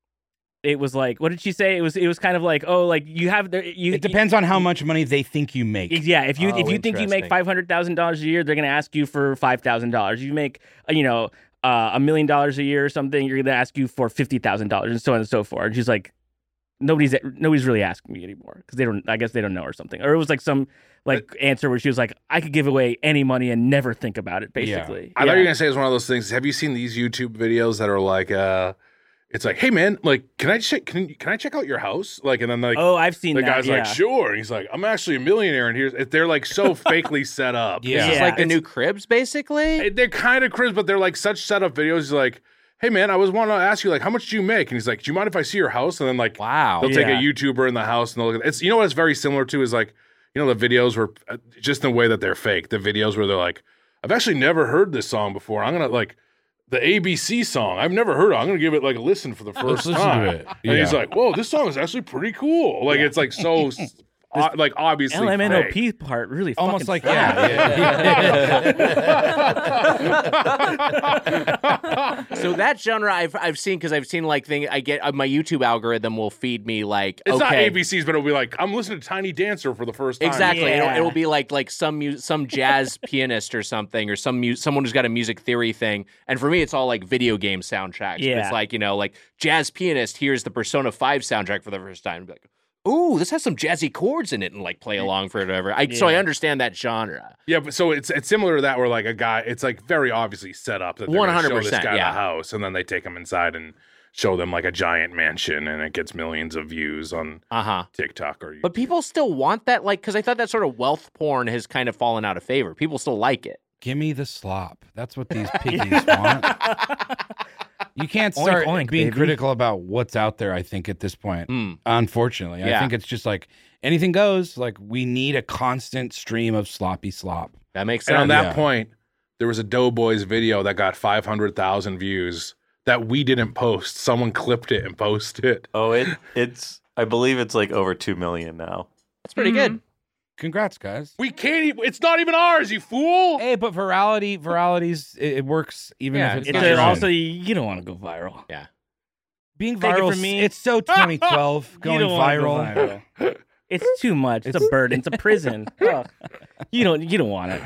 It was like, what did she say? It was, it was kind of like, oh, like you have there. You, It depends on how much money they think you make. Yeah, if you Oh, if you think you make interesting. five hundred thousand dollars a year, they're gonna ask you for five thousand dollars. You make uh, you know uh, a million dollars a year or something, you're gonna ask you for fifty thousand dollars, and so on and so forth. And she's like, nobody's nobody's really asking me anymore because they don't. I guess they don't know or something. Or it was like some like answer where she was like, I could give away any money and never think about it. Basically, I thought you were gonna say it's one of those things. Have you seen these YouTube videos that are like, uh, it's like, hey man, like, can I check? Can can I check out your house? Like, and then like, Oh, I've seen the that. guy's yeah. like, sure. And he's like, I'm actually a millionaire, and here's they're like so fakely set up. Yeah. It's Yeah. like the It's- new Cribs, basically. They're kind of crisp, but they're like such setup videos. Like, hey man, I was want to ask you like, how much do you make? And he's like, do you mind if I see your house? And then like, Wow. they'll take a Yeah. YouTuber in the house and they'll look at it's. You know what it's very similar to is like, you know, the videos where uh, just in the way that they're fake. The videos where they're like, I've actually never heard this song before. I'm gonna like the A B C song. I've never heard it. I'm gonna give it like a listen for the first listen to time. it. And he's Yeah. like, whoa, this song is actually pretty cool. Like it's like so. Uh, like obviously L M N O fake. P part really Almost fucking like slaps. yeah, yeah. So that genre I've I've seen because I've seen like thing I get uh, my YouTube algorithm will feed me like It's okay. not A B Cs, but it'll be like I'm listening to Tiny Dancer for the first time. Exactly. It'll, Yeah. it'll be like like some mu- some jazz pianist or something, or some mu- someone who's got a music theory thing. And for me, it's all like video game soundtracks. Yeah. It's like, you know, like jazz pianist. Here's the Persona five soundtrack for the first time. Be like, ooh, this has some jazzy chords in it, and like play along for it or whatever. I, So I Yeah. understand that genre. Yeah, but so it's it's similar to that where like a guy, it's like very obviously set up that they're going to show this one hundred percent, guy yeah. the house, and then they take him inside and show them like a giant mansion, and it gets millions of views on Uh huh. TikTok or YouTube. But people still want that, like, because I thought that sort of wealth porn has kind of fallen out of favor. People still like it. Give me the slop. That's what these piggies want. You can't Oink, start oink, being baby. critical about what's out there, I think, at this point. Mm. Unfortunately. I Yeah. think it's just like anything goes. Like, we need a constant stream of sloppy slop. That makes And sense. on that Yeah. point, there was a Doughboys video that got five hundred thousand views that we didn't post. Someone clipped it and posted it. Oh, it it's I believe it's like over two million now. That's pretty good. Congrats, guys. We can't even, it's not even ours, you fool. Hey, but virality, virality's it, it works even Yeah, if it's It's not Get uh, your your also own. you don't want to go viral. Being Take it viral. from me. It's so twenty twelve You going don't wanna go viral. viral. It's too much. It's, a burden. It's a prison. Ugh. You don't. You don't want it.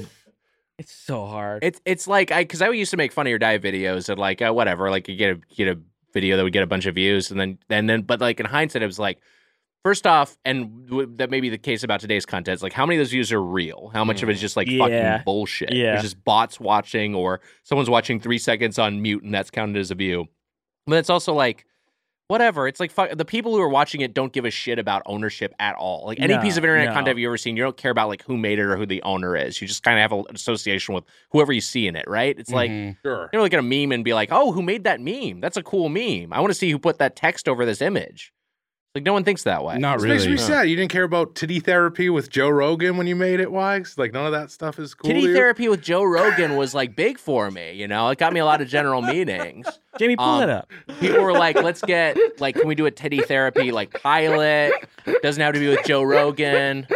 It's so hard. It's it's like I because I used to make Funny or Die videos and like uh, whatever, like you get a get a video that would get a bunch of views and then and then but like in hindsight it was like, first off, and w- that may be the case about today's content, it's like how many of those views are real, how much of it is just like Yeah. fucking bullshit. Yeah. There's just bots watching or someone's watching three seconds on mute and that's counted as a view. But it's also like whatever. It's like fuck, the people who are watching it don't give a shit about ownership at all. Like any No, piece of internet no. content you've ever seen, you don't care about like who made it or who the owner is. You just kind of have an association with whoever you see in it, right? It's like Mhm. Sure. you know, look at a meme and be like, "Oh, who made that meme? That's a cool meme. I want to see who put that text over this image." Like no one thinks that way. Not This makes really. me sad. You didn't care about titty therapy with Joe Rogan when you made it, Wags? Like none of that stuff is cool. to Titty you? therapy with Joe Rogan was like big for me. You know, it got me a lot of general meetings. Jamie, pull Um, it up. People were like, "Let's get like, can we do a titty therapy like pilot? Doesn't have to be with Joe Rogan.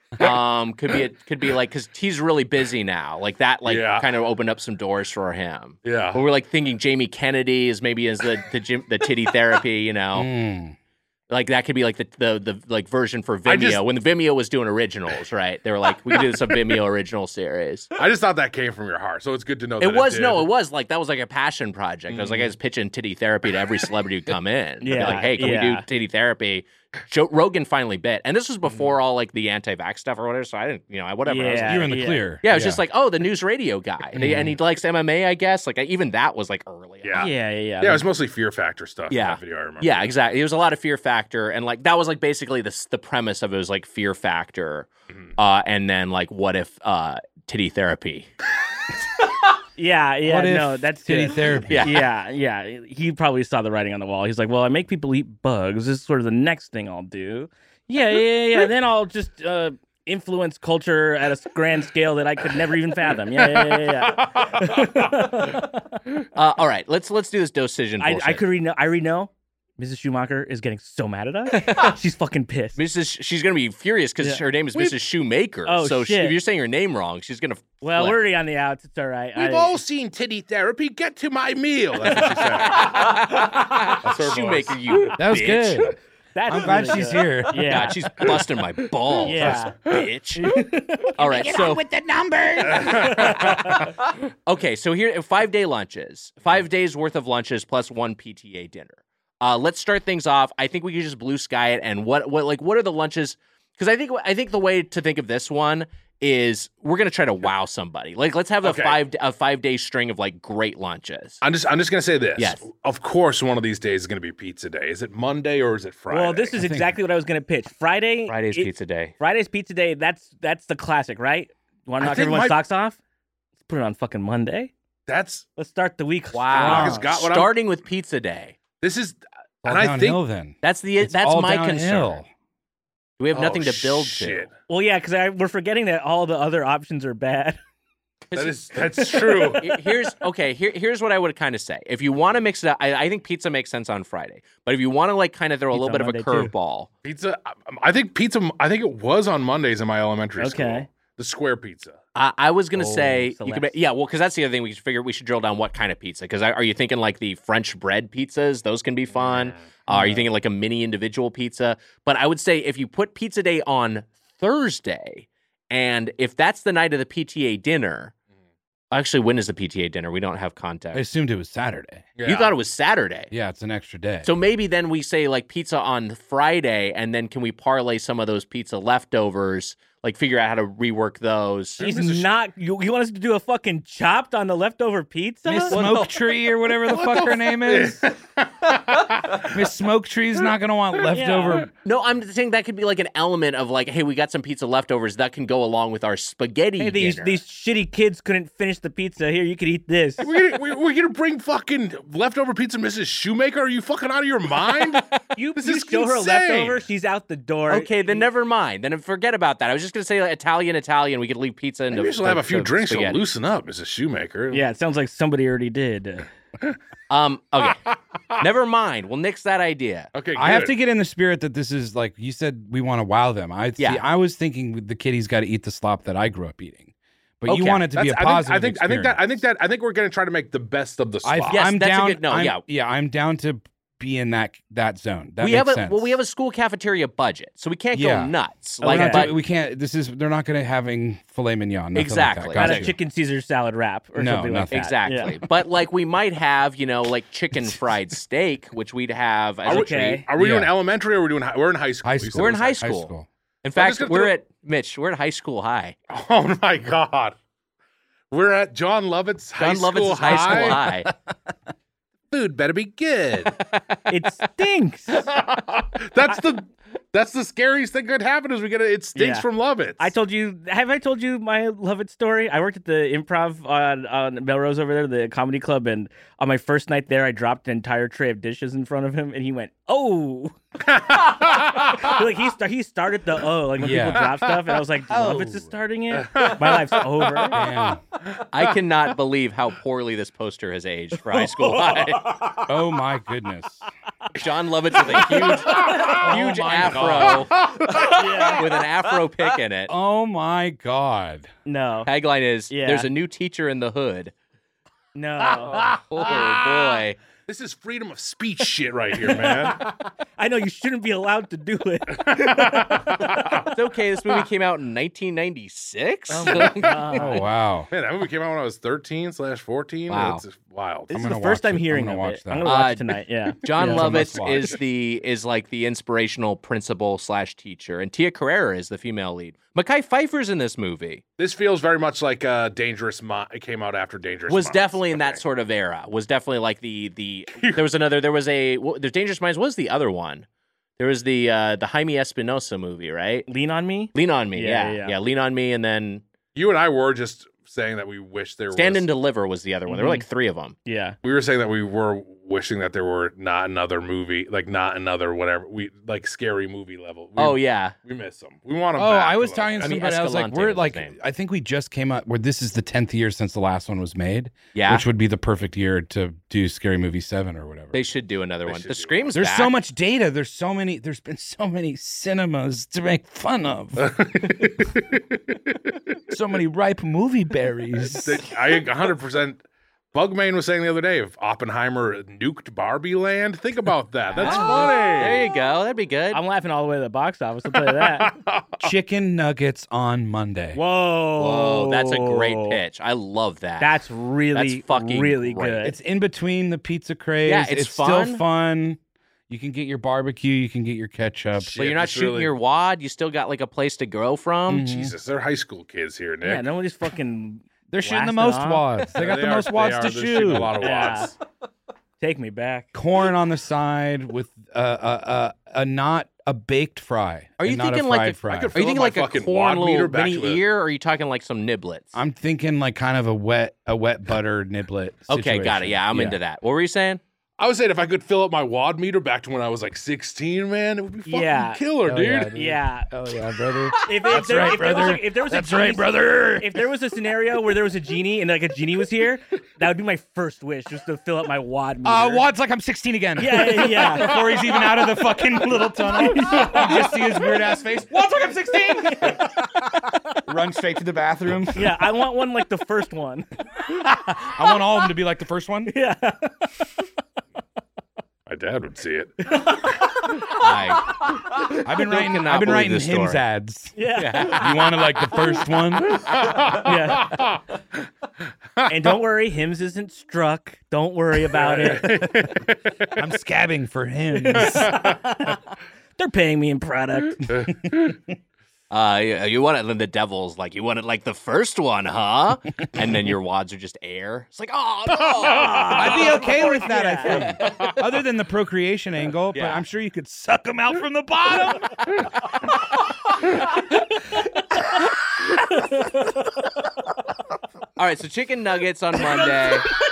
Um, could be a, could be like because he's really busy now. Like that, like Yeah. kind of opened up some doors for him. Yeah. But we're like thinking Jamie Kennedy is maybe as the the, gym, the titty therapy. You know, Mm. like that could be like the the, the like version for I Vimeo just- when the Vimeo was doing originals, right? They were like, we could do this a Vimeo original series. I just thought that came from your heart, so it's good to know. It that was did. no, it was like that was like a passion project. I was like, I was pitching titty therapy to every celebrity who come in. I'd be Yeah, like, hey, can we yeah. do titty therapy? Joe Rogan finally bit, and this was before all like the anti-vax stuff or whatever. So I didn't, you know, I whatever. I was like, Yeah. You're in the yeah. clear. yeah, it was just like, oh, the news radio guy, and, he, and he Mm-hmm. likes M M A, I guess. Like I, even that was like early. Yeah. Yeah, yeah, yeah. Yeah, it was mostly Fear Factor stuff. Yeah. in that video I remember. Yeah, exactly. It was a lot of Fear Factor, and like that was like basically the the premise of it was like Fear Factor, Mhm. uh, and then like what if uh, titty therapy? yeah, yeah. What if no, that's titty good. therapy? Yeah. yeah, yeah. He probably saw the writing on the wall. He's like, "Well, I make people eat bugs. This is sort of the next thing I'll do." Yeah, yeah, yeah. yeah. Then I'll just uh, influence culture at a grand scale that I could never even fathom. Yeah, yeah, yeah. yeah. Uh, all right, let's let's do this decision. I, Bullshit. I could already know. I already know. Missus Schumacher is getting so mad at us. She's fucking pissed. Missus She's gonna be furious because Yeah. her name is We've- Missus Shoemaker. Oh, so she, shit. if you're saying her name wrong, she's gonna. Well, flip. we're already on the outs. It's all right. We've I- all seen titty therapy. Get to my meal. That's what she said. That's her Shoemaker, voice. you. That was bitch. good. That's I'm glad really she's good. here. Yeah. God, she's busting my balls. Yeah. Bitch. All right, so with the numbers. okay, so here five day lunches, five days worth of lunches plus one P T A dinner. Uh, let's start things off. I think we could just blue sky it. And what, what, like, what are the lunches? Because I think, I think the way to think of this one is we're gonna try to wow somebody. Like, let's have a Okay. five, a five day string of like great lunches. I'm just I'm just gonna say this. Yes. Of course, one of these days is gonna be pizza day. Is it Monday or is it Friday? Well, this is think- exactly what I was going to pitch. Friday. Friday's it- pizza day. Friday's pizza day. That's that's the classic, right? You want I to knock think everyone's my- socks off? Let's put it on fucking Monday. That's Let's start the week. Wow. Rock has got what I'm- Starting with pizza day. this is, All and I downhill think then. That's the It's that's all my downhill. concern. We have nothing Oh, to build shit. to. Well, yeah, because we're forgetting that all the other options are bad. That is that's true. Here's okay. Here, here's what I would kind of say. If you want to mix it up, I, I think pizza makes sense on Friday. But if you want to like kind of throw a Pizza little bit on of a Monday, too. curveball, Pizza. I think pizza. I think it was on Mondays in my elementary school. Okay. The square pizza. I, I was gonna Oh, say you could. Celeste. Yeah, well, because that's the other thing we should figure. We should drill down what kind of pizza. Because are you thinking like the French bread pizzas? Those can be fun. Uh, are you thinking like a mini individual pizza? But I would say if you put pizza day on Thursday, and if that's the night of the P T A dinner. Actually, when is the P T A dinner? We don't have I context. assumed it was Saturday. You thought it was Saturday. Yeah, it's an extra day. So maybe then we say like pizza on Friday, and then can we parlay some of those pizza leftovers? Like figure out how to rework those. He's not. You, you want us to do a fucking chopped on the leftover pizza? Miss Smoke Tree or whatever the fuck her name is. Miss Smoke Tree's not gonna want leftover. No, I'm saying that could be like an element of like, hey, we got some pizza leftovers that can go along with our spaghetti Hey, these dinner. these shitty kids couldn't finish the pizza. Here, you could eat this. We're gonna, we're, we're gonna bring fucking leftover pizza, Missus Shoemaker. Are you fucking out of your mind? You, This you is show her insane. leftover, she's out the door. Okay, then never mind. Then forget about that. I was just gonna say like, Italian, Italian. We could leave pizza into. Maybe she'll have a few to drinks to spaghetti. loosen up, Missus Shoemaker. Yeah, it sounds like somebody already did. Um. Okay. Never mind. We'll nix that idea. Okay. I have good. to get in the spirit that this is like you said. We want to wow them. I see, Yeah. I was thinking the kiddies got to eat the slop that I grew up eating, but you Okay. want it to be a That's- positive. I think, I think I think that I think experience. that I think we're gonna try to make the best of the I, spot. Yes, I'm that's a down. good- no, I'm- yeah. yeah, I'm down to be in that that zone. That we makes have a sense. well, we have a school cafeteria budget, so we can't Yeah. go nuts. We're Like, not but doing- we can't. This is they're not going to having filet mignon. nothing Exactly. Like Not that. a Got you. chicken Caesar salad wrap or No, something like nothing. that. exactly. Yeah. But like we might have, you know, like chicken fried steak, which we'd have as Are a we, Okay. are we doing Yeah. elementary or are we doing high? We're in high school. High You school. said We're in it high was school. In I'm fact, just gonna we're throw- at Mitch. We're at high school high. Oh my god. We're at John Lovett's high John school Lovett's high school high. Food better be good. It stinks. that's the that's the scariest thing could happen is we get a, it stinks Yeah. from Lovett's. I told you. Have I told you my love it story? I worked at the Improv on on Melrose over there, the comedy club, and on my first night there, I dropped an entire tray of dishes in front of him, and he went, "Oh!" like he st- he started the "oh" like when Yeah. people drop stuff, and I was like, "Lovitz is starting it. My life's over." Damn. I cannot believe how poorly this poster has aged for high school high. Oh my goodness. John Lovitz with a huge, huge my afro Yeah. with an afro pick in it. Oh my god. No, Tagline is Yeah. "There's a new teacher in the hood." no. Oh boy. This is freedom of speech shit right here, man. I know you shouldn't be allowed to do it. It's okay. This movie came out in nineteen ninety-six. Oh my God. Oh wow. Man, that movie came out when I was thirteen slash fourteen. Wow. It's just wild. This I'm is the gonna first watch time it. I'm hearing gonna of watch it. that. I'm gonna watch Uh, it tonight. Yeah, John Yeah. It's a Lovitz must-watch. is the is like the inspirational principal slash teacher, and Tia Carrera is the female lead. Mackay Pfeiffer's in this movie. This feels very much like uh, Dangerous Minds. It came out after Dangerous Was Minds. definitely in that Okay. sort of era. Was definitely like the the. There was another. There was a. well, There's Dangerous Minds. What was the other one? There was the uh, the Jaime Espinosa movie, right? Lean on me. Lean on Me. Yeah, Yeah, yeah. yeah. Lean on Me, and then You and I were just saying that we wish there Stand was. and Deliver was the other one. There were Mhm. like three of them. Yeah. we were saying that we were wishing that there were not another movie, like not another whatever we like scary movie level. We, Oh yeah. we miss them. We want them. Oh, back I a was little talking to bit. I mean, somebody. I was like, Escalante we're was his like, name. I think we just came up where this is the tenth year since the last one was made, Yeah. which would be the perfect year to do Scary Movie Seven or whatever. They should do another They one. should The do Scream's There's back. so much data. There's so many. There's been so many cinemas to make fun of. So many ripe movie berries. I one hundred percent. Bugman was saying the other day, if Oppenheimer nuked Barbie Land, think about that. That's funny. There you go. That'd be good. I'm laughing all the way to the box office. I'll tell you that. Chicken nuggets on Monday. Whoa. Whoa, that's a great pitch. I love that. That's really, That's fucking really great. good. It's in between the pizza craze. Yeah, it's still fun. fun. You can get your barbecue. You can get your ketchup. but you're not It's shooting really- your wad. You still got like a place to grow from. Mhm. Jesus, they're high school kids here, Nick. yeah, nobody's fucking. They're shooting the blasting most off. wads. They got They the are- most they wads are. to They're shooting shoot. A lot of Yeah. wads. Take me back. Corn on the side with uh, uh, uh, a not a baked fry. Are you and not thinking a like fried a, fry? I could Are you fill thinking up like my a fucking corn wad meter little back mini to a- ear, or are you talking like some niblets? I'm thinking like kind of a wet a wet butter niblet. Okay, got it. situation. Yeah, I'm into that. What were you saying? I was saying if I could fill up my wad meter back to when I was like sixteen, man, it would be fucking Yeah. killer, Oh, dude. yeah, dude. Yeah. Oh yeah, brother. If, That's if there, right, if there was brother. a, if there was That's a right, genie- brother. If there was a scenario where there was a genie and like a genie was here, that would be my first wish, just to fill up my wad meter. Uh, Wad's like I'm sixteen again. Yeah, yeah, yeah. Before he's even out of the fucking little tunnel, you just see his weird ass face. Wad's like I'm sixteen. Run straight to the bathroom. Yeah, I want one like the first one. I want all of them to be like the first one. Yeah. My dad would see it. I, I've been I writing. cannot I've been believe writing this Hims story. ads. Yeah. You wanted like the first one. Yeah. And don't worry, Hims isn't struck. Don't worry about it. I'm scabbing for Hims. They're paying me in product. uh, you, you want it? The devil's like, you want it like the first one, huh? And then your wads are just air. It's like, oh no. I'd be okay with that. Yeah. I think, other than the procreation angle, but Yeah. I'm sure you could suck them out from the bottom. All right, so chicken nuggets on Monday.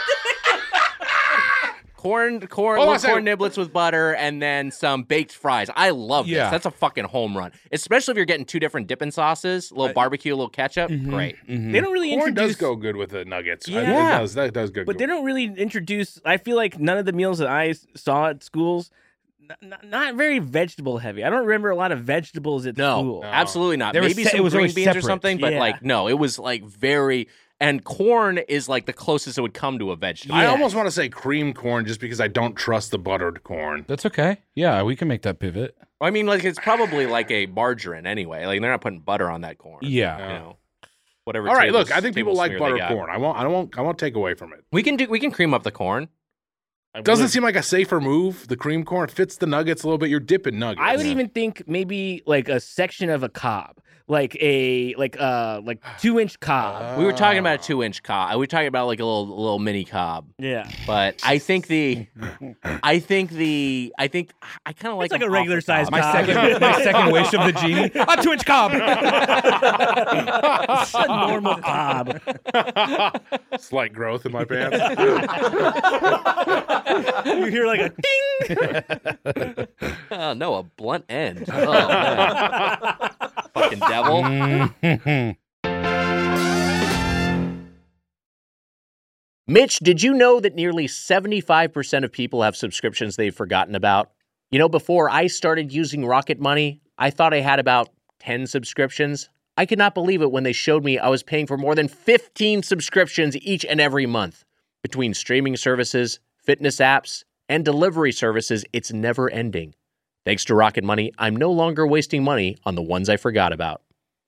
Corn, corn, Hold on a little second. corn niblets with butter, and then some baked fries. I love Yeah. this. That's a fucking home run. Especially if you're getting two different dipping sauces, a little barbecue, a little ketchup. Great. They don't really Corn introduce does go good with the nuggets. I- Yeah. it does. That does good. But they don't really introduce. I feel like none of the meals that I s- saw at schools, n- n- not very vegetable heavy. I don't remember a lot of vegetables at No, school. No. absolutely not. There was Maybe se- some it was green always beans or separate. something, but Yeah. like no, it was like very. And corn is like the closest it would come to a vegetable. I Yeah. almost want to say cream corn just because I don't trust the buttered corn. That's okay. Yeah, we can make that pivot. I mean, like it's probably like a margarine anyway. Like they're not putting butter on that corn. Yeah. You know, whatever. All right, table- look, I think people table like smear they buttered got. corn. I won't. I won't. I won't take away from it. We can do. We can cream up the corn. I Doesn't would- seem like a safer move. The cream corn fits the nuggets a little bit. You're dipping nuggets. I would even think maybe like a section of a cob, like a like uh like two inch cob. We were talking about a two inch cob. We were talking about like a little little mini cob. Yeah, But I think the, I think the, I think I kind of like It's like them a regular off the size cob. My cob. second, my second wish of the genie: a two-inch cob. it's a normal cob. slight growth in my pants. You hear like a ding. Oh, no, a blunt end. Oh, man. Fucking devil. Mitch, did you know that nearly seventy-five percent of people have subscriptions they've forgotten about? You know, before I started using Rocket Money, I thought I had about ten subscriptions. I could not believe it when they showed me I was paying for more than fifteen subscriptions each and every month. Between streaming services, fitness apps, and delivery services, it's never ending. Thanks to Rocket Money, I'm no longer wasting money on the ones I forgot about.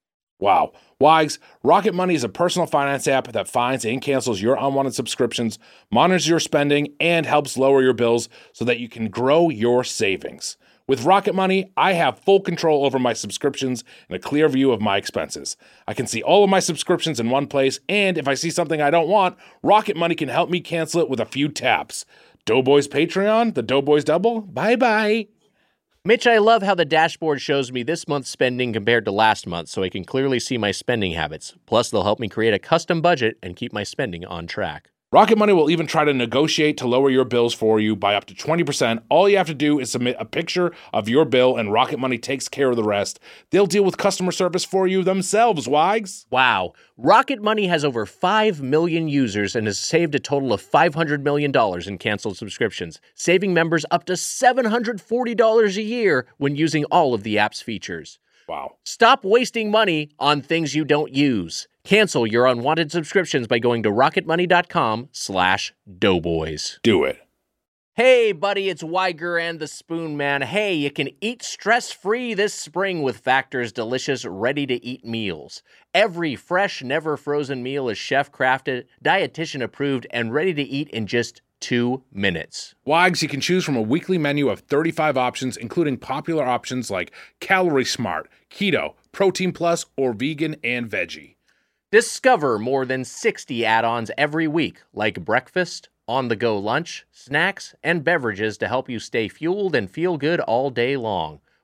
Wow. Wags, Rocket Money is a personal finance app that finds and cancels your unwanted subscriptions, monitors your spending, and helps lower your bills so that you can grow your savings. With Rocket Money, I have full control over my subscriptions and a clear view of my expenses. I can see all of my subscriptions in one place, and if I see something I don't want, Rocket Money can help me cancel it with a few taps. Doughboys Patreon, the Doughboys Double, bye-bye. Mitch, I love how the dashboard shows me this month's spending compared to last month so I can clearly see my spending habits. Plus, they'll help me create a custom budget and keep my spending on track. Rocket Money will even try to negotiate to lower your bills for you by up to twenty percent. All you have to do is submit a picture of your bill, and Rocket Money takes care of the rest. They'll deal with customer service for you themselves, Wags. Wow. Rocket Money has over five million users and has saved a total of five hundred million dollars in canceled subscriptions, saving members up to seven hundred forty dollars a year when using all of the app's features. Wow. Stop wasting money on things you don't use. Cancel your unwanted subscriptions by going to rocketmoney.com slash doughboys. Do it. Hey, buddy, it's Weiger and the Spoon Man. Hey, you can eat stress-free this spring with Factor's delicious, ready-to-eat meals. Every fresh, never-frozen meal is chef-crafted, dietitian-approved, and ready to eat in just two minutes. Wags, you can choose from a weekly menu of thirty-five options, including popular options like Calorie Smart, Keto, Protein Plus, or Vegan and Veggie. Discover more than sixty add-ons every week, like breakfast, on-the-go lunch, snacks, and beverages to help you stay fueled and feel good all day long.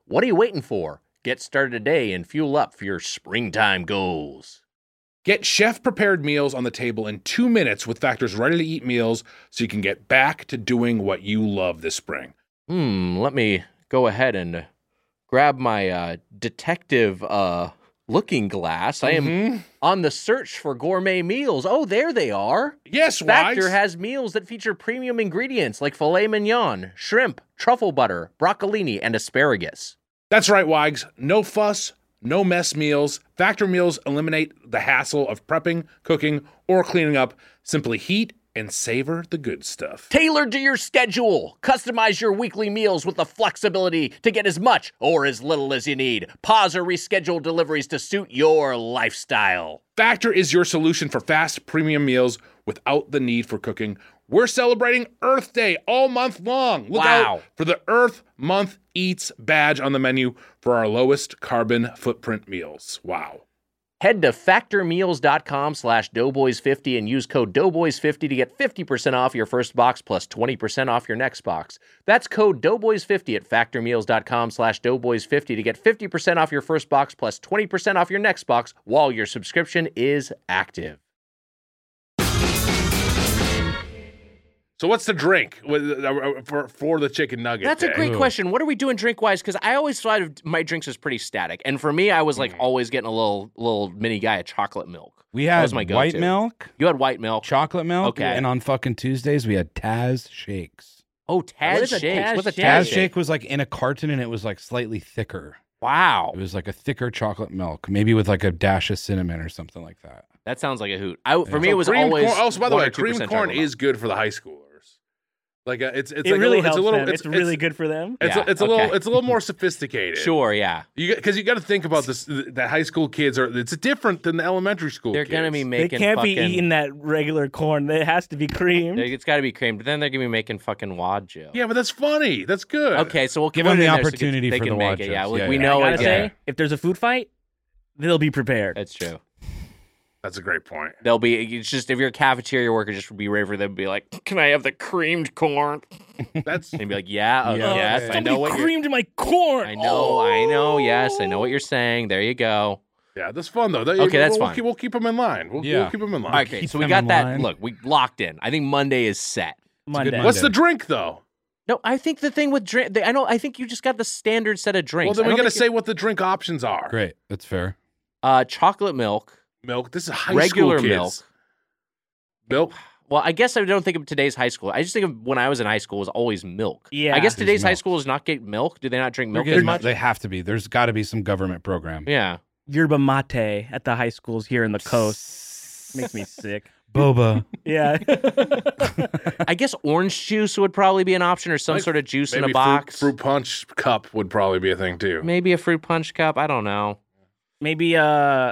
What are you waiting for? Get started today and fuel up for your springtime goals. Get chef-prepared meals on the table in two minutes with Factor's ready-to-eat meals so you can get back to doing what you love this spring. Hmm, let me go ahead and grab my uh, detective uh, looking glass. I am Mhm. on the search for gourmet meals. Oh, there they are. Yes, Factor Wags. has meals that feature premium ingredients like filet mignon, shrimp, truffle butter, broccolini, and asparagus. That's right, Wags. No fuss, no mess meals. Factor meals eliminate the hassle of prepping, cooking, or cleaning up. Simply heat and savor the good stuff. Tailored to your schedule. Customize your weekly meals with the flexibility to get as much or as little as you need. Pause or reschedule deliveries to suit your lifestyle. Factor is your solution for fast premium meals without the need for cooking. We're celebrating Earth Day all month long. Look Wow. out for the Earth Month Eats badge on the menu for our lowest carbon footprint meals. Wow. Head to factormeals.com slash doughboys50 and use code doughboys fifty to get fifty percent off your first box plus twenty percent off your next box. That's code doughboys fifty at factormeals.com slash doughboys50 to get fifty percent off your first box plus twenty percent off your next box while your subscription is active. So what's the drink with, uh, for for the chicken nugget? That's a day? great question. What are we doing drink wise? Because I always thought of my drinks as pretty static, and for me, I was like always getting a little little mini guy of chocolate milk. We That had was my white go-to. milk, You had white milk. chocolate milk, Okay. and on fucking Tuesdays we had Taz shakes. Oh, Taz What is a shakes. Taz What's a shake? Taz Taz shake? shake was like in a carton and it was like slightly thicker. Wow, It was like a thicker chocolate milk, maybe with like a dash of cinnamon or something like that. that sounds like a hoot. I, for Yeah. me, So it was creamed always. corn, also, by the one way, or two creamed percent corn chocolate is good for the high schoolers. Like uh, it's it's It like really a little, helps it's a little them. It's, really good for them. It's Yeah, a, it's a okay. little it's a little more sophisticated. Sure, yeah. You because you got to think about this. That high school kids are it's different than the elementary school. They're kids. gonna be They making. can't fucking, be eating that regular corn. It has to be creamed. It's got to be creamed, but then they're gonna be making fucking wad joe. Yeah, but that's funny. That's good. Okay, so we'll Give put them it the in there so opportunity they for can the make wad it. Yeah, joes. we, Yeah, we yeah. know I it. gotta Yeah, say, if there's a food fight, they'll be prepared. that's true. That's a great point. They'll be. It's just if you're a cafeteria worker, just be ready for them to be like, "Can I have the creamed corn?" That's And be like, "Yeah, uh, Yeah. yes, Okay. I Somebody know what you're. creamed my corn. I know, I know. Yes, I know what you're saying. There you go." yeah, that's fun though. That- Okay, that's we'll, fine. We'll keep, we'll keep them in line. We'll, Yeah. we'll keep them in line. Okay, Keep so we them got in that. line. Look, we locked in. I think Monday is set. Monday. Monday. What's the drink though? No, I think the thing with drink, I don't. I think you just got the standard set of drinks. Well, then I we don't got to think say what the drink options are. Great, that's fair. you- uh, chocolate milk, Milk. This is high regular school kids. milk. Milk. Well, I guess I don't think of today's high school. I just think of when I was in high school, it was always milk. Yeah. I guess There's today's high milk. school is not get milk. Do they not drink They're milk as getting- much? They have to be. There's got to be some government program. Yeah. Yerba mate at the high schools here in the coast makes me sick. Boba. Yeah. I guess orange juice would probably be an option, or some Like, sort of juice in Maybe a box. Fruit, fruit punch cup would probably be a thing too. Maybe a fruit punch cup. I don't know. Maybe uh,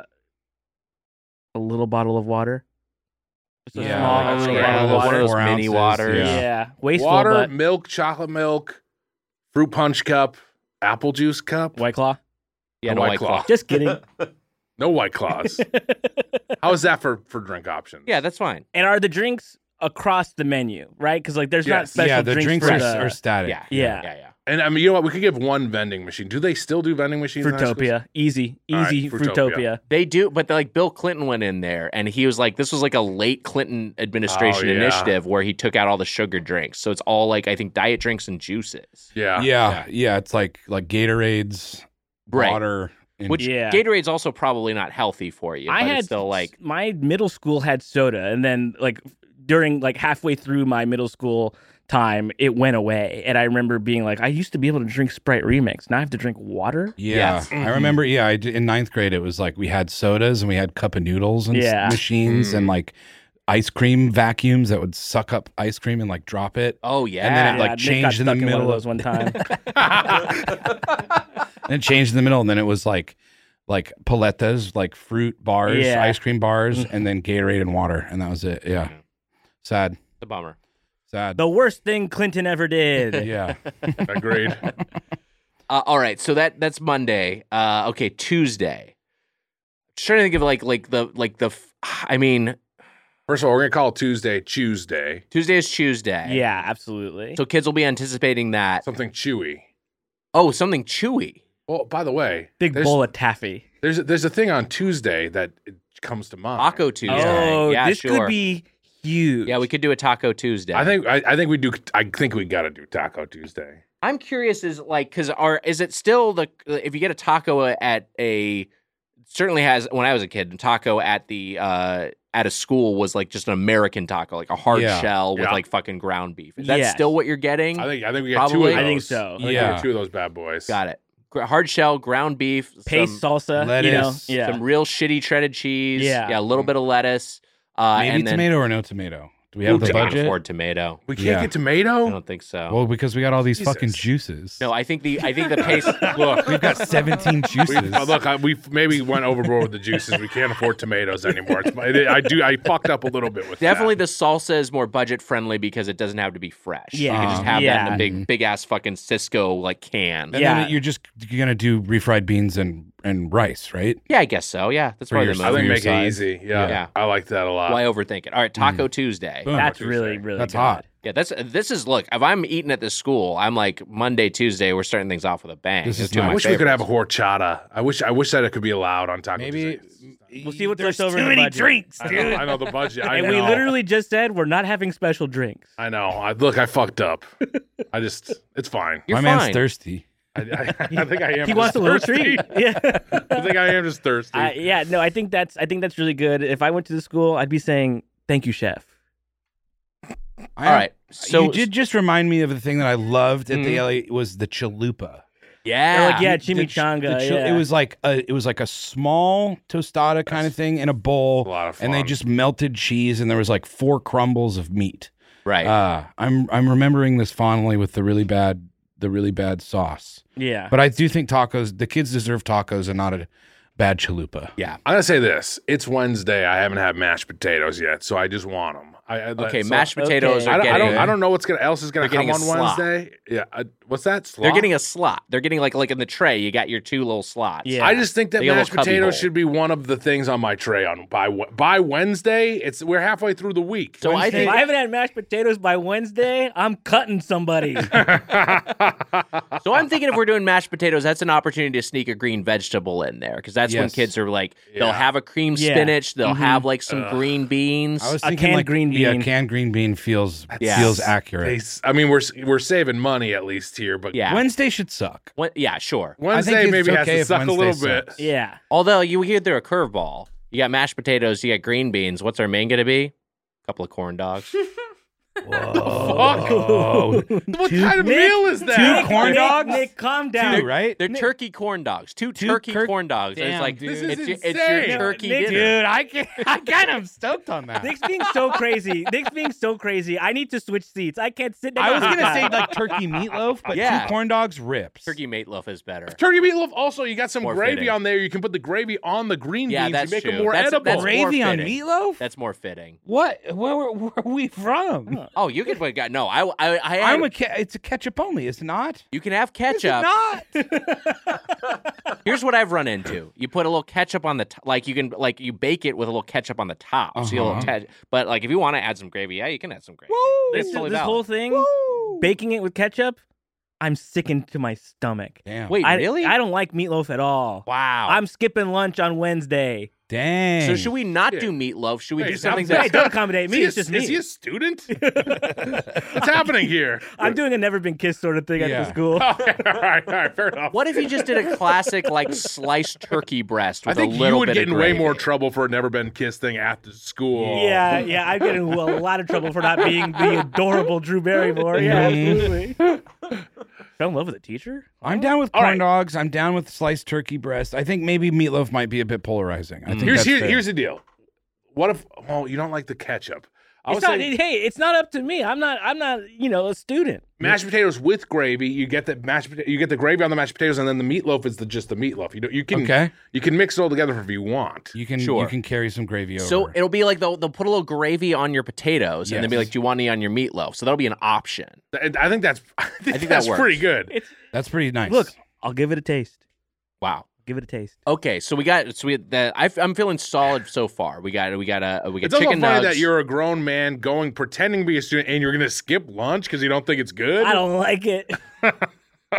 a little bottle of water. Just a Yeah, small like a little yeah, bottle of one of water. those Four mini ounces, waters. Yeah. yeah. Wasteful, Water, but milk, chocolate milk, fruit punch cup, apple juice cup. White Claw. Yeah, A no White White Claw. Claw. Just kidding. No White Claws. How is that for for drink options? Yeah, that's fine. And are the drinks across the menu, right? Because like there's not Yes. special yeah, the drinks, drinks for are, the are static. Yeah. Yeah. Yeah, yeah. And I mean, you know what? We could give one vending machine. Do they still do vending machines? in high schools? Fruitopia. Easy. All right, Easy Fruitopia. Fruitopia. They do, but like Bill Clinton went in there and he was like, this was like a late Clinton administration Oh, yeah. initiative where he took out all the sugar drinks. So it's all like, I think, diet drinks and juices. Yeah. yeah, yeah. It's like like Gatorades, Right. water, and Which Yeah. Gatorade's also probably not healthy for you. I but had it's still like, my middle school had soda, and then like during like halfway through my middle school time, it went away, and I remember being like, I used to be able to drink Sprite Remix. Now I have to drink water. yeah. Yes. I remember. Yeah, I did, in ninth grade, it was like we had sodas and we had cup of noodles and s- Yeah. machines Mm. and like ice cream vacuums that would suck up ice cream and like drop it. oh, yeah. And then it, like, Nick got changed in the stuck one middle of of- those one time. And it changed in the middle, and then it was like like paletas, like fruit bars, Yeah. ice cream bars, and then Gatorade and water, and that was it. Yeah, sad, the bummer. sad. The worst thing Clinton ever did. Yeah, Agreed. Uh, all right. So that that's Monday. Uh, okay. Tuesday. Just trying to think of like, like the, like the, f- I mean, First of all, we're gonna call Tuesday Tuesday. Tuesday is Tuesday. Yeah, absolutely. So kids will be anticipating that. Something chewy. Oh, something chewy. Well, by the way, Big there's, bowl of taffy. There's a, there's a thing on Tuesday that it comes to mind. Taco Tuesday. Oh, yeah, this sure. could be huge. Yeah, we could do a Taco Tuesday. I think I, I think we do. I think we got to do Taco Tuesday. I'm curious, is like, because are is it still the if you get a taco at a certainly has when I was a kid, taco at the uh, at a school was like just an American taco, like a hard Yeah. shell with Yeah. like fucking ground beef. Is that Yes. still what you're getting? I think I think we got two Probably. of those. I think so. I think we Yeah. got two of those bad boys. Got it. Gr- Hard shell, ground beef, Paste some, salsa, lettuce, you know? Yeah. some real shitty shredded cheese. Yeah. yeah, a little bit of lettuce. Uh, Maybe and then, tomato or no tomato. Do we have Ooh, the I can't budget? afford tomato. We can't Yeah. get tomato. I don't think so. Well, because we got all these Jesus. fucking juices. no, I think the I think the paste. Look, We've got seventeen we, juices. uh, look, I, we maybe went overboard with the juices. We can't afford tomatoes anymore. It's, my- I do. I fucked up a little bit with Definitely, that. the salsa is more budget friendly because it doesn't have to be fresh. you Yeah. can just have that Yeah. in a big, big ass fucking Cisco like can. And Yeah. then you're just you're gonna do refried beans and, and rice, right? Yeah, I guess so. Yeah, that's For probably your- the I move. think your make size. it easy. Yeah, Yeah. I like that a lot. Why overthink it? All right, Taco Tuesday. Boom. That's Tuesday. really, really That's good. hot. Yeah, that's this is look. If I'm eating at this school, I'm like Monday, Tuesday. We're starting things off with a bang. This Those is two of nice. my I wish we could have a favorites. horchata. I wish. I wish that it could be allowed on Taco Maybe Tuesday. We'll see what's There's left over too in the many budget. drinks, I dude. know, I know the budget. I And know. we literally just said we're not having special drinks. I know. I, look, I fucked up. I just. It's fine. You're My man's fine. thirsty. I, I, I think I am. He just wants a little thirsty. treat. Yeah. I think I am just thirsty. I, yeah, no, I think that's I think that's really good. If I went to the school, I'd be saying, "Thank you, chef." I All right. So you did just remind me of the thing that I loved at the Mhm. L A was the chalupa. yeah, Or like, yeah, The ch- chimichanga. the chil- yeah. It was like a it was like a small tostada kind of thing in a bowl, a lot of fun. and they just melted cheese, and there was like four crumbles of meat. right. Uh, I'm I'm remembering this fondly with the really bad the really bad sauce. yeah. But I do think tacos. The kids deserve tacos and not a bad chalupa. yeah. I'm gonna say this. It's Wednesday. I haven't had mashed potatoes yet, so I just want them. I, I, Okay, so- mashed potatoes okay. are I don't, I getting. don't. I don't know what's gonna else is gonna They're come getting on a slot. Wednesday. Yeah. I, what's that? Slot? They're getting a slot. They're getting like like in the tray. You got your two little slots. Yeah. I just think that They get a mashed little cubby potatoes hole. should be one of the things on my tray on by by Wednesday. It's we're halfway through the week. So I if think I haven't had mashed potatoes by Wednesday, I'm cutting somebody. So I'm thinking if we're doing mashed potatoes, that's an opportunity to sneak a green vegetable in there because that's when Yes. kids are like they'll Yeah. have a cream Yeah. spinach, they'll Mhm. have like some green beans. I was A thinking canned like green Yeah, bean. canned green bean feels Yes. feels They accurate. s- I mean, we're we're saving money at least here, but yeah. Wednesday should suck. When- yeah, sure. Wednesday it's maybe has okay to if suck a Wednesday little bit. sucks. yeah. Although you hear they're a curveball. You got mashed potatoes, you got green beans. What's our main going to be? A couple of corn dogs. Whoa. What Two- kind of Nick, meal is two that? corn Nick, dogs? Nick, calm down. Two, right? They're turkey corn dogs. Two, Two turkey cur- corn dogs. And it's Damn, like dude. This is it's, your- it's your insane. turkey Nick, dinner. Dude, I can't, I kind of stoked on that. Nick's being so crazy. Nick's being so crazy. I need to switch seats. I can't sit next I was to gonna this say guy. like turkey meatloaf, but Yeah. two corn dogs rips. Turkey meatloaf is better. Turkey meatloaf. Also, you got some More gravy fitting. on there. You can put the gravy on the green Yeah, beans. that's You make true. them more That's- edible. that's more Gravy on fitting. meatloaf? That's more fitting. What? Where, where, where are we from? Oh, you could put no. I I I had, I'm a ca- it's a ketchup only, is it not? you can have Is it ketchup. not? Here's what I've run into. You put a little ketchup on the t- like you can like you bake it with a little ketchup on the top. So you Uh-huh. little te- but like if you want to add some gravy, yeah, you can add some gravy. this, It's totally this valid. whole thing, baking it with ketchup, I'm sickened to my stomach. Damn. Wait, I, really? I don't like meatloaf at all. Wow. I'm skipping lunch on Wednesday. Dang. so should we not Yeah. do meatloaf? Should we Hey, do something sounds- Hey, that don't accommodate me. Is he a- It's just Is me. he a student? What's happening here? I'm doing a never been kissed sort of thing at Yeah. the school. Okay, all right, all right, fair enough. What if you just did a classic like sliced turkey breast I with think a you little would bit get of in way gravy? more trouble for a never been kissed thing after school. Yeah, yeah, I get into a lot of trouble for not being the adorable Drew Barrymore. Yeah, absolutely. Fell in love with a teacher? I'm down with All corn right. dogs. I'm down with sliced turkey breast. I think maybe meatloaf might be a bit polarizing. I think Here's that's here, fair. here's the deal. What if? Oh, you don't like the ketchup? I It's was not, saying hey, it's not up to me. I'm not. I'm not. You know, a student. mashed potatoes with gravy. You get the mashed. pota- You get the gravy on the mashed potatoes, and then the meatloaf is the just the meatloaf. You don't. You can. Okay. You can mix it all together if you want. You can Sure. you can carry some gravy over. So it'll be like they'll, they'll put a little gravy on your potatoes and then be Yes. like, "Do you want any on your meatloaf?" So that'll be an option. I I think that's. I think, think that that's works. pretty good. It's that's pretty nice. look. I'll give it a taste. Wow. Give it a taste. Okay, so we got so we the I, I'm feeling solid so far. We got we got a we got It's also chicken funny nuggets. that you're a grown man going pretending to be a student, and you're going to skip lunch because you don't think it's good. I don't like it.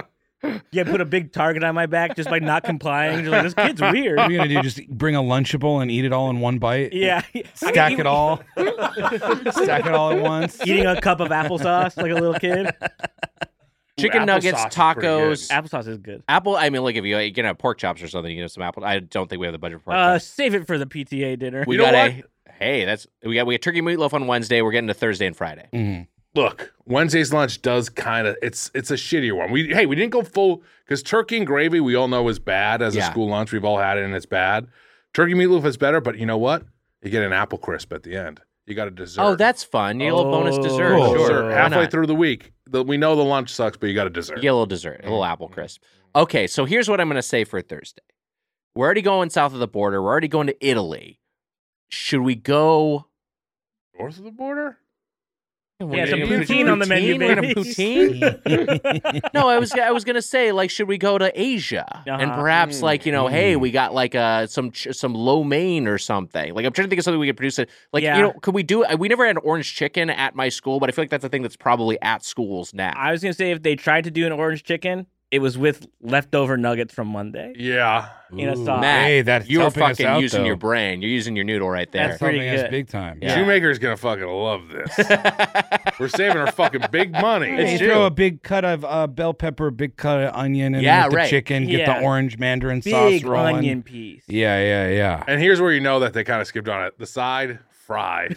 Yeah, put a big target on my back just by not complying. Just like, this kid's weird. What are you gonna do? Just bring a Lunchable and eat it all in one bite? Yeah. Stack I- it all. Stack it all at once. Eating a cup of applesauce like a little kid. Chicken Ooh, nuggets, applesauce is pretty good. tacos, Applesauce is good. apple. I mean, look, if you you can have pork chops or something, you can have some apple. I don't think we have the budget for pork Uh, chops. save it for the P T A dinner. We You know got what? a hey, that's we got we got turkey meatloaf on Wednesday. We're getting to Thursday and Friday. Mhm. Look, Wednesday's lunch does kind of it's it's a shittier one. We hey, we didn't go full because turkey and gravy we all know is bad as Yeah. a school lunch. We've all had it and it's bad. Turkey meatloaf is better, but you know what? You get an apple crisp at the end. You got a dessert. Oh, that's fun. You get a little bonus Oh, dessert. cool. Sure. Dessert. Why Halfway not? through the week, the, we know the lunch sucks, but you got a dessert. You get a little dessert, a little apple crisp. Okay, so here's what I'm going to say for Thursday. We're already going south of the border. We're already going to Italy. Should we go? North of the border? Yeah, some Yeah, poutine on the menu, We're gonna baby. poutine? No, I was I was gonna say like, should we go to Asia and Uh-huh. perhaps like you know, hey, Mm. we got like uh some ch- some lo mein or something. Like I'm trying to think of something we could produce. It like Yeah. you know, could we do? We never had orange chicken at my school, but I feel like that's a thing that's probably at schools now. I was gonna say if they tried to do an orange chicken, it was with leftover nuggets from Monday. Yeah. In a Ooh. sauce. Matt, Hey, that's you're helping us fucking out, using though. your brain. You're using your noodle right there. That's pretty Helping us good. big time. Yeah. Shoemaker's gonna fucking love this. We're saving our fucking big money. Hey, It's throw true. a big cut of uh, bell pepper, big cut of onion, and Yeah, with the right. chicken, get Yeah. the orange mandarin sauce Big rolling. onion piece. Yeah, yeah, yeah. And here's where you know that they kind of skipped on it. The side, fries.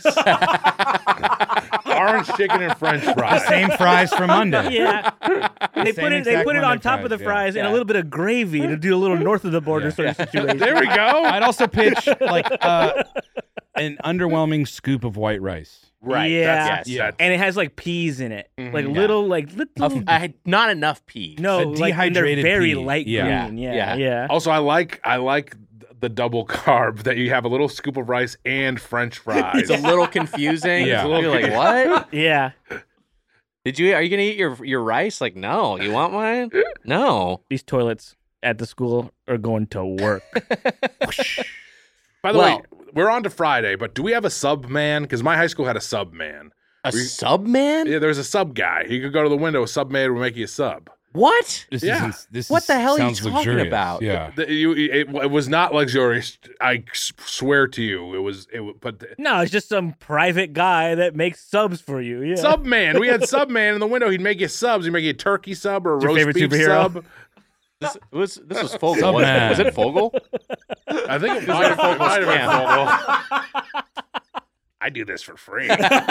Orange chicken and French fries. Same fries from Monday. Yeah. They Same put it. They exact put it on Monday top of the fries, yeah. fries and Yeah. a little bit of gravy to do a little north of the border Yeah. sort of situation. There we go. I'd also pitch like uh, an underwhelming scoop of white rice. Right. Yeah. That's, Yes. that's- And it has like peas in it, Mhm. like Yeah. little, like little. I had not enough peas. no, A like and they're dehydrated very pea. light Yeah. green. Yeah, Yeah. yeah. Also, I like I like the double carb that you have a little scoop of rice and French fries. It's a little confusing. Yeah. It's a little like, what? Yeah. Did you? Are you gonna eat your your rice? Like, no. You want mine? No. These toilets at the school are going to work. By the Well- way, we're on to Friday, but do we have a sub man? Because my high school had a sub man. A We- sub man? Yeah, there's a sub guy. He could go to the window. A sub man would make you a sub. What? This Yeah. isn't. This What is, the hell are you sounds talking luxurious. about? Yeah. The- you- it, it was not luxurious. I s- swear to you, it was. It was- but the- No, it's just some private guy that makes subs for you. Yeah. sub man. We had sub man in the window. He'd make you subs. He'd make you a turkey sub or a What's your roast favorite beef superhero? sub. This was this was Fogel. Sub Was, man. was it Fogel? I think it might have it might have been Fogel. I do this for free.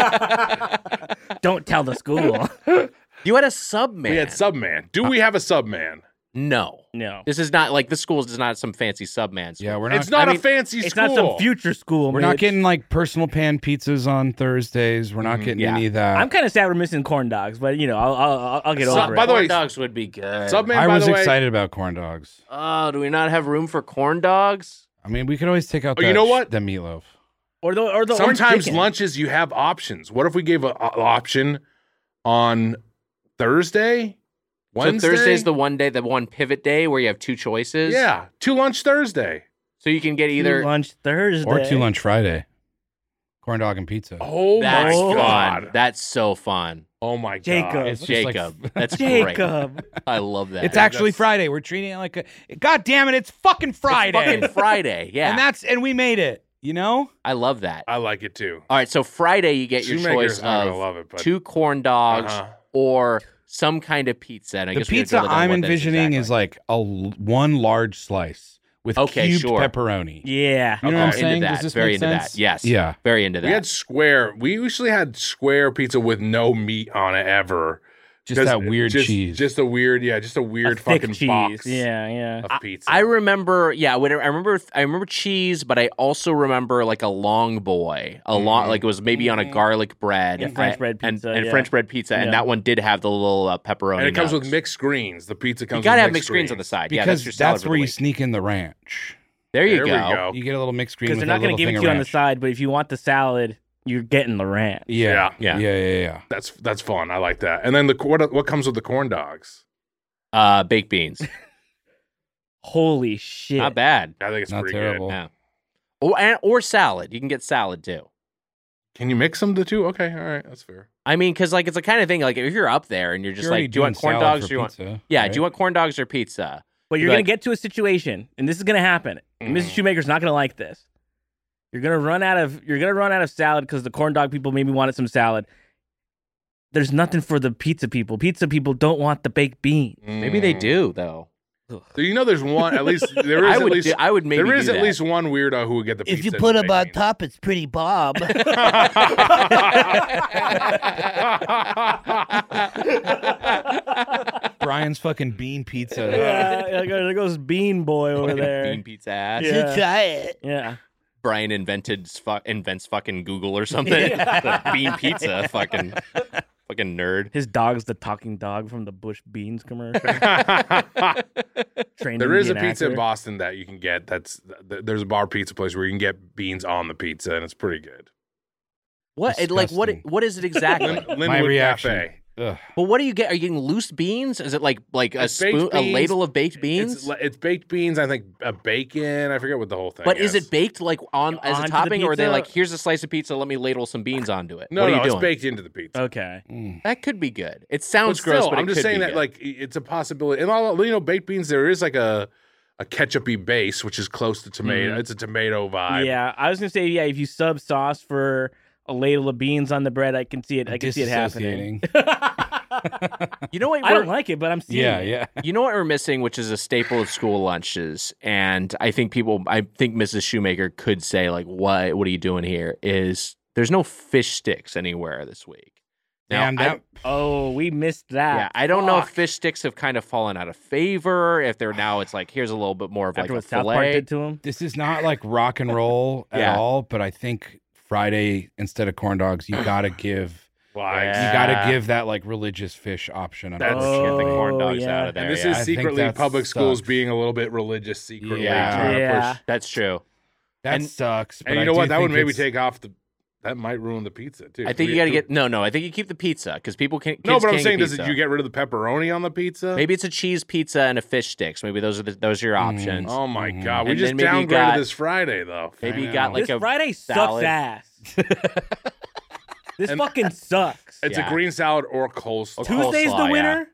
Don't tell the school. You had a sub man. We had sub man. Do we have a sub man? No. No. This is not like the school is not some fancy sub man. Yeah, we're not. It's not I a mean, fancy It's school. not some future school. we're not Mitch. getting like personal pan pizzas on Thursdays. We're not Mhm. getting Yeah. any of that. I'm kind of sad we're missing corn dogs, but you know, I'll I'll, I'll get So- over by it. the way, Corn dogs would be good. Sub man. I by was the way, excited about corn dogs. Oh, do we not have room for corn dogs? I mean, we could always take out. Oh, that you know sh- what? The meatloaf. or the or the orange Sometimes chicken. lunches you have options. What if we gave an option on Thursday, Wednesday? So Thursday's the one day, the one pivot day where you have two choices. yeah, two lunch Thursday. So you can get Two either. lunch Thursday Or two lunch Friday. Corn dog and pizza. Oh That's my god! fun. That's so fun. Oh my Jacob. god! It's It's just like- Jacob. That's great. Jacob. I love that. It's actually that's- Friday. We're treating it like a. God damn it! It's fucking It's Friday. fucking Friday. Yeah, And that's and we made it. You know. I love that. I like it too. All right, so Friday you get your Shoemaker's choice not of gonna love it, but two corn dogs Uh-huh. or some kind of pizza. And I The guess we have pizza drilled down I'm what that envisioning exactly. is like a l- one large slice with Okay, cubed sure. pepperoni. Yeah. You know Oh, what I'm into saying? that. Does this Very make into sense? that. Yes. Yeah. Very into that. We had square. We usually had square pizza with no meat on it ever. Just that weird just, cheese. Just a weird, yeah, just a weird A thick fucking cheese. box Yeah, yeah. of pizza. I remember, yeah, when I remember, I remember cheese, but I also remember like a long boy, a long, Mhm. like it was maybe on a garlic bread, And French bread and, pizza, and yeah. French bread pizza, Yeah. and that one did have the little uh, pepperoni. and it comes with nugs. mixed greens. The pizza comes. You gotta with have mixed greens on the side. yeah, because that's your salad that's for where the you week. sneak in the ranch. There you There we go. go. You get a little mixed green Because with they're a not going little to give thing it of to you on the ranch. side, but if you want the salad, you're getting the ranch. Yeah, Yeah. yeah, yeah, yeah. That's that's fun. I like that. And then the what what comes with the corn dogs? Uh, baked beans, Holy shit. not bad. I think it's Not pretty terrible. good. Yeah. Or and, or salad. You can get salad too. Can you mix them the two? Okay, all right, that's fair. I mean, because like it's the kind of thing like if you're up there and you're just You're already like, do you want doing corn salad dogs? for Do you want? pizza, Yeah, right? do you want corn dogs or pizza? But you're Like- going to get to a situation, and this is going to happen. And Missus Mm. Shoemaker's not going to like this. You're going to run out of you're going to run out of salad because the corn dog people maybe wanted some salad. There's nothing for the pizza people. Pizza people don't want the baked beans. Maybe they do though. So you know, there's one at least. There is I at would. least. do, I would maybe. there is do at that. least one weirdo who would get the pizza. If you and put the them on baked top, it's pretty Bob. Brian's fucking bean pizza. Yeah, there goes- there goes Bean Boy over Fucking there. bean pizza ass. Yeah. You try it. Yeah. Brian invented fu- invents fucking Google or something. The bean pizza, fucking fucking nerd. His dog's the talking dog from the Bush Beans commercial. Trained There is a Indian pizza in actor. Boston that you can get. That's th- there's a bar pizza place where you can get beans on the pizza, and it's pretty good. What? It, like what? Disgusting. What is it exactly? Lin- Linwood My reaction. Cafe. Ugh. But what do you get? Are you getting loose beans? Is it like like a It's baked spoon, a beans. ladle of baked beans? It's, li- it's baked beans. I think a bacon. I forget what the whole thing. But is is it baked like on as Onto a the topping, or are they pizza? like, here's a slice of pizza, let me ladle some beans onto it? No, what are no, you it's doing? baked into the pizza. Okay. Mm. That could be good. It But sounds still, gross, but I'm it just could saying be that good. like it's a possibility. And all, you know, baked beans. There is like a a ketchupy base, which is close to tomato. Mhm. It's a tomato vibe. Yeah, I was gonna say yeah. If you sub sauce for a ladle of beans on the bread, I can see it. I can see it happening. You know what? I don't we're- like it, but I'm seeing Yeah, it. yeah. You know what we're missing, which is a staple of school lunches, and I think people, I think Missus Shoemaker could say like, "What? What are you doing here?" Is there's no fish sticks anywhere this week. Now, Damn, I- that, Oh, we missed that. yeah, I don't know if Fuck. fish sticks have kind of fallen out of favor. If they're now, it's like here's a little bit more of like After a what South Park fillet. did to him. this is not like rock and roll at Yeah. all, but I think Friday instead of corn dogs, you gotta give Why? Yeah. you gotta give that like religious fish option. That's- Get the corn Oh, dogs yeah. out of there. And this yeah. is I think secretly that public schools sucks. being a little bit religious secretly. Yeah. trying to Yeah. push- That's true. That And- sucks. but And you I know do what? That would think maybe it's- take off the. That might ruin the pizza too. I think We- you got to do- get no, no. I think you keep the pizza because people can't. No, kids but I'm can't saying, get does it, pizza. you get rid of the pepperoni on the pizza? Maybe it's a cheese pizza and a fish sticks. Maybe those are the, those are your Mm. options. Oh my Mhm. god, we And just then maybe you downgraded got- this Friday though. Maybe you I got know. like This a Friday salad. sucks ass. This And- fucking sucks. It's Yeah. a green salad or coleslaw. Or Tuesday's coleslaw, the yeah. winner.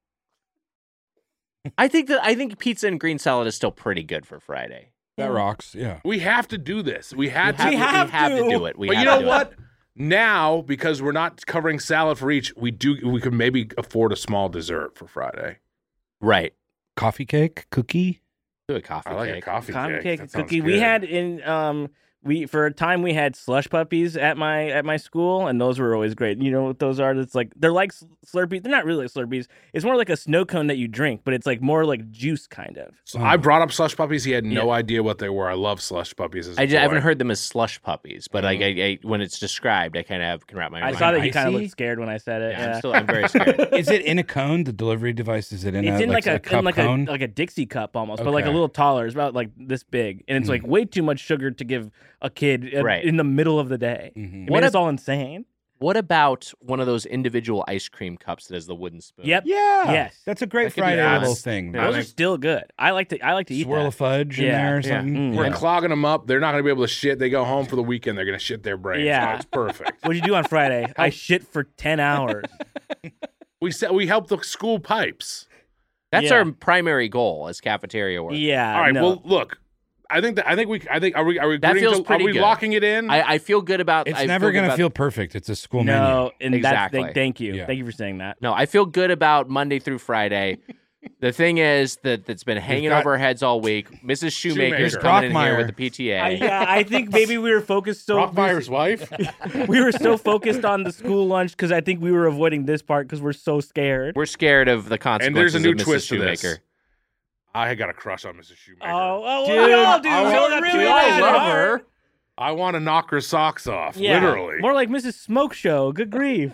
I think that I think pizza and green salad is still pretty good for Friday. That rocks. Yeah. We have to do this. We had We to. have, have we have to. to. do it. We but have you know to do what? It. Now, because we're not covering salad for each, we do. We could maybe afford a small dessert for Friday. Right. Coffee cake, cookie. Do a coffee I like cake. a coffee, Coffee cake. cake, That sounds cookie. We good. had in um we for a time we had slush puppies at my at my school, and those were always great. You know what those are? It's like they're like Slurpees. They're not really like Slurpees. It's more like a snow cone that you drink, but it's like more like juice kind of. So I brought up slush puppies. He had no idea what they were. I love slush puppies. As a I, just, I haven't boy. heard them as slush puppies, but like I, I, when it's described, I kind of can wrap my I mind. saw that around he kind of icy? looked scared when I said it. Yeah, Yeah, I'm still. I'm very scared. Is it in a cone? The delivery device is it in it's a in like, a, cup in like cone? a like a Dixie cup almost, but like a Okay. little taller. It's about like this big, and it's like way too much sugar to give a kid uh, Right. in the middle of the day. Mhm. I mean, What it's ab- all insane. What about one of those individual ice cream cups that has the wooden spoon? Yep. Yeah. Yes. That's a great That could be Friday nice. little thing. Yeah, Those I are think- still good. I like to. I like to eat Swirl that. of fudge in Yeah, there or yeah. something. Mm. We're Yeah. clogging them up. They're not going to be able to shit. They go home for the weekend. They're going to shit their brains. Yeah. Oh, it's perfect. What'd you do on Friday? I shit for ten hours. we said we helped the school pipes. That's Yeah. our primary goal as cafeteria work. Yeah. All right. no. Well, look. I think that I think we. I think are we are we That agreeing feels to, pretty are we good. locking it in? I, I feel good about. It's I never feel good going to about- feel perfect. It's a school no, and Exactly. that's thank, thank you, Yeah. thank you for saying that. No, I feel good about Monday through Friday. The thing is that that's been hanging got- over our heads all week. Missus Shoemaker's Shoemaker. coming in here Brockmeyer. with the P T A. I, yeah, I think maybe we were focused so Brockmeyer's wife. we were so focused on the school lunch because I think we were avoiding this part because we're so scared. We're scared of the consequences. And there's a new of Missus twist to this. Shoemaker. I had got a crush on Missus Shoemaker. Oh, oh, Dude, we all do. I We want- all dude, really I bad love at her. heart. I want to knock her socks off. Yeah, Literally. more like Missus Smoke Show. Good grief.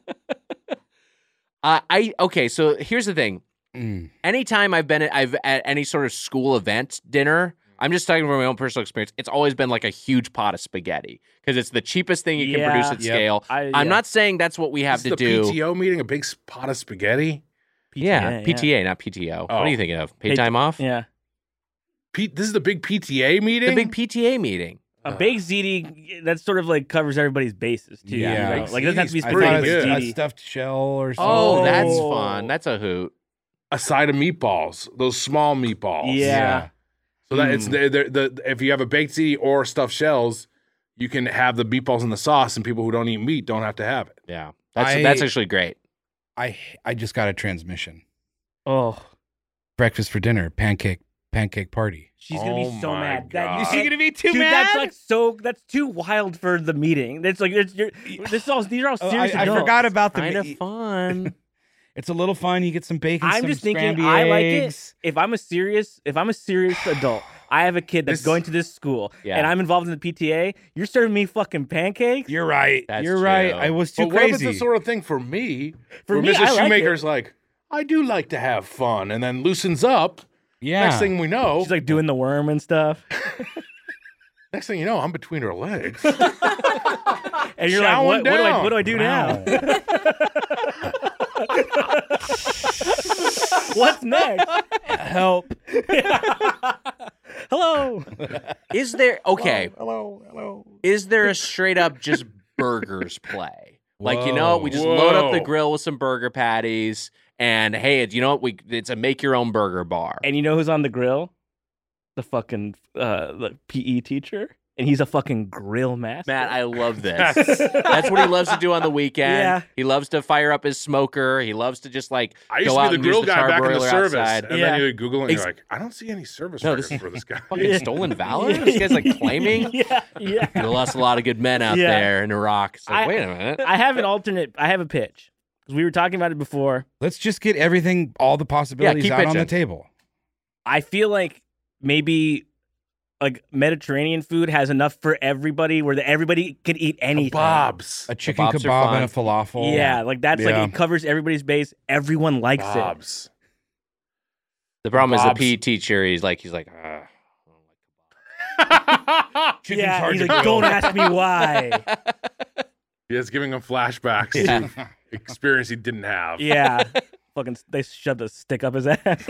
Uh, I okay. So here's the thing. Mm. Anytime I've been at, I've at any sort of school event dinner, I'm just talking from my own personal experience. It's always been like a huge pot of spaghetti because it's the cheapest thing you can Yeah. produce at Yep. scale. I, I'm yeah. not saying that's what we have This to is the do. P T O meeting, a big s- pot of spaghetti. Yeah, yeah. P T A, not P T O. What Oh. are you thinking of? Paid Paid- time off? Yeah. P- this is the big P T A meeting. The big P T A meeting. A baked ziti, that sort of like covers everybody's bases too. Yeah. you know? Baked Like it doesn't have to be ziti's I pretty thought specific it good. was ziti. a stuffed shell or something. Oh, that's Oh. fun. That's a hoot. A side of meatballs, those small meatballs. Yeah. So that it's Mm. the, the, the if you have a baked ziti or stuffed shells, you can have the meatballs in the sauce, and people who don't eat meat don't have to have it. Yeah, that's I- that's actually great. I I just got a transmission. Oh, Breakfast for dinner, pancake pancake party. she's gonna Oh be so my mad. That, God. you Is she can't- gonna be too Dude, mad? That's like so. That's too wild for the meeting. It's like it's, you're, this is all. These are all Oh, I, serious. I adults. forgot about the Kind of meat. fun. It's a little fun. You get some bacon. I'm some just thinking. scrambled I like eggs. it. If I'm a serious, if I'm a serious adult, I have a kid that's This- going to this school, Yeah. and I'm involved in the P T A. You're serving me fucking pancakes. You're right. That's You're right. true. I was too But what if crazy. it's the sort of thing for me? For where me, Missus I like Shoemaker's like, I do like to have fun, and then loosens up. yeah. Next thing we know, She's like doing the worm and stuff, next thing you know, I'm between her legs. and you're Chowing like, what, what do I, down. what do I do Wow. now? What's next? Help. Hello. Is there okay? Hello. Hello. Is there a straight up just burgers play? Like you know, we just Whoa. load up the grill with some burger patties, and hey, you know what? We it's a make your own burger bar. And you know who's on the grill? The fucking uh, the P E teacher, and he's a fucking grill master. Matt, I love this. That's what he loves to do on the weekend. Yeah. He loves to fire up his smoker. He loves to just like I used go to out be the and use grill the guy back in the charbroiler service, outside. and Yeah. then you Google and Ex- you're like, I don't see any service No, records this- for this guy. Fucking Yeah. stolen valor. This guy's like claiming. yeah, yeah. We lost a lot of good men out Yeah. there in Iraq. It's like, I- wait a minute. I have an alternate. I have a pitch because we were talking about it before. Let's just get everything, all the possibilities keep out on the pitching. table. I feel like maybe like Mediterranean food has enough for everybody, where the, everybody can eat anything. Bob's. A chicken Kebabs are kebab and a fun. falafel. Yeah, like that's Yeah. like it covers everybody's base. Everyone likes it. Bob's. The problem is the Bob's. P E teacher. He's like, he's like, uh, Chicken's yeah, hard he's to like, grill. don't ask me why. He is giving him flashbacks Yeah. to experience he didn't have. Yeah, fucking, they shoved a stick up his ass.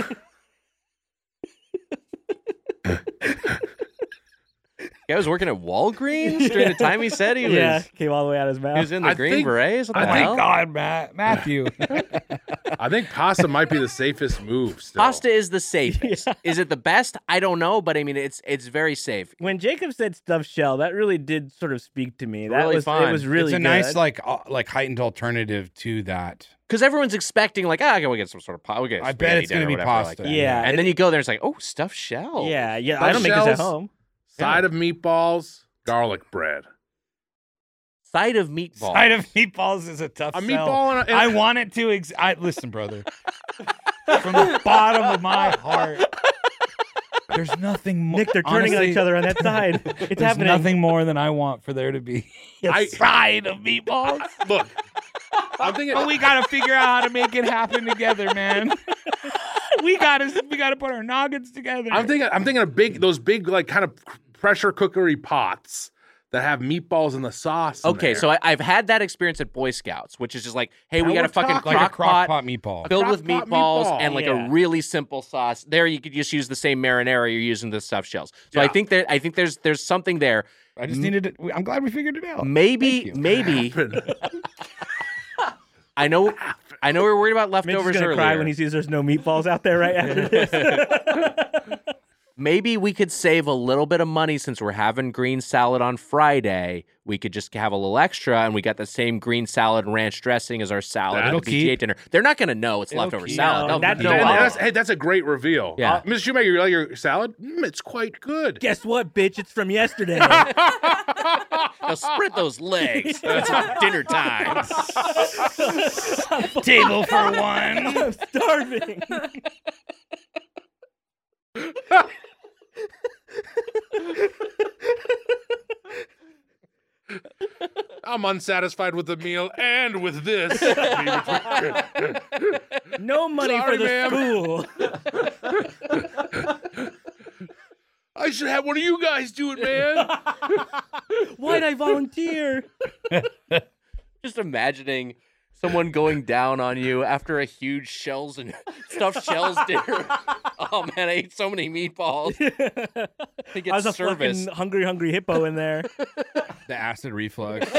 guy was working at Walgreens during the time he said he was. yeah, came all the way out of his mouth. He was in the I Green think- Berets. What the I think hell? God, Matt, Matthew. I think pasta might be the safest move still. Pasta is the safest. Is it the best? I don't know, but I mean, it's it's very safe. When Jacob said stuffed shell, that really did sort of speak to me. That Really was fun. it was really it's a good. nice, like, uh, like heightened alternative to that. Because everyone's expecting like, ah, okay, we get some sort of pasta. We get I bet spaghetti it's gonna dinner or be whatever pasta. Like that. Yeah, and then you go there, it's like, oh, stuffed shell. yeah, yeah. I Stuffed don't make this at shells. home. Side of meatballs, garlic bread. Side of meatballs. Side of meatballs is a tough A sell. meatball and a, and I want it to. Ex- I listen, brother. From the bottom of my heart, there's nothing more. Nick, they're turning on each other on that side. It's There's happening. nothing more than I want for there to be a I- side of meatballs. look. I'm thinking. But we gotta figure out how to make it happen together, man. we gotta we gotta put our noggins together. I'm thinking. I'm thinking of big, those big, like kind of pressure cookery pots that have meatballs in the sauce. in Okay, there. so I, I've had that experience at Boy Scouts, which is just like, hey, we Now got a we're fucking talking. like a crock crock pot pot meatball. filled with Crock-pot meatballs meatball. and like Yeah. a really simple sauce. There, you could just use the same marinara you're using the stuffed shells. So I Yeah. think that I think there's there's something there. I just needed it. I'm glad we figured it out. Maybe, Thank you. maybe I know. I know we were worried about Mitch is leftovers gonna earlier. cry when he sees there's no meatballs out there right after this. Maybe we could save a little bit of money since we're having green salad on Friday. We could just have a little extra, and we got the same green salad and ranch dressing as our salad at That'll the P T A keep. dinner. They're not going to know it's It'll leftover keep. salad. No, They'll that- know no, And well. that's, hey, that's a great reveal. Yeah. Uh, Mister Shoemaker, you like your salad? Mm, it's quite good. Guess what, bitch? It's from yesterday. Now spread those legs. It's dinner time. Table for one. I'm starving. I'm unsatisfied with the meal and with this. No money Sorry, for the ma'am. school. I should have one of you guys do it, man. Why'd I volunteer? Just imagining someone going down on you after a huge shells and stuffed shells dinner. Oh man, I ate so many meatballs. They get I was a service. fucking hungry, hungry hippo in there. The acid reflux.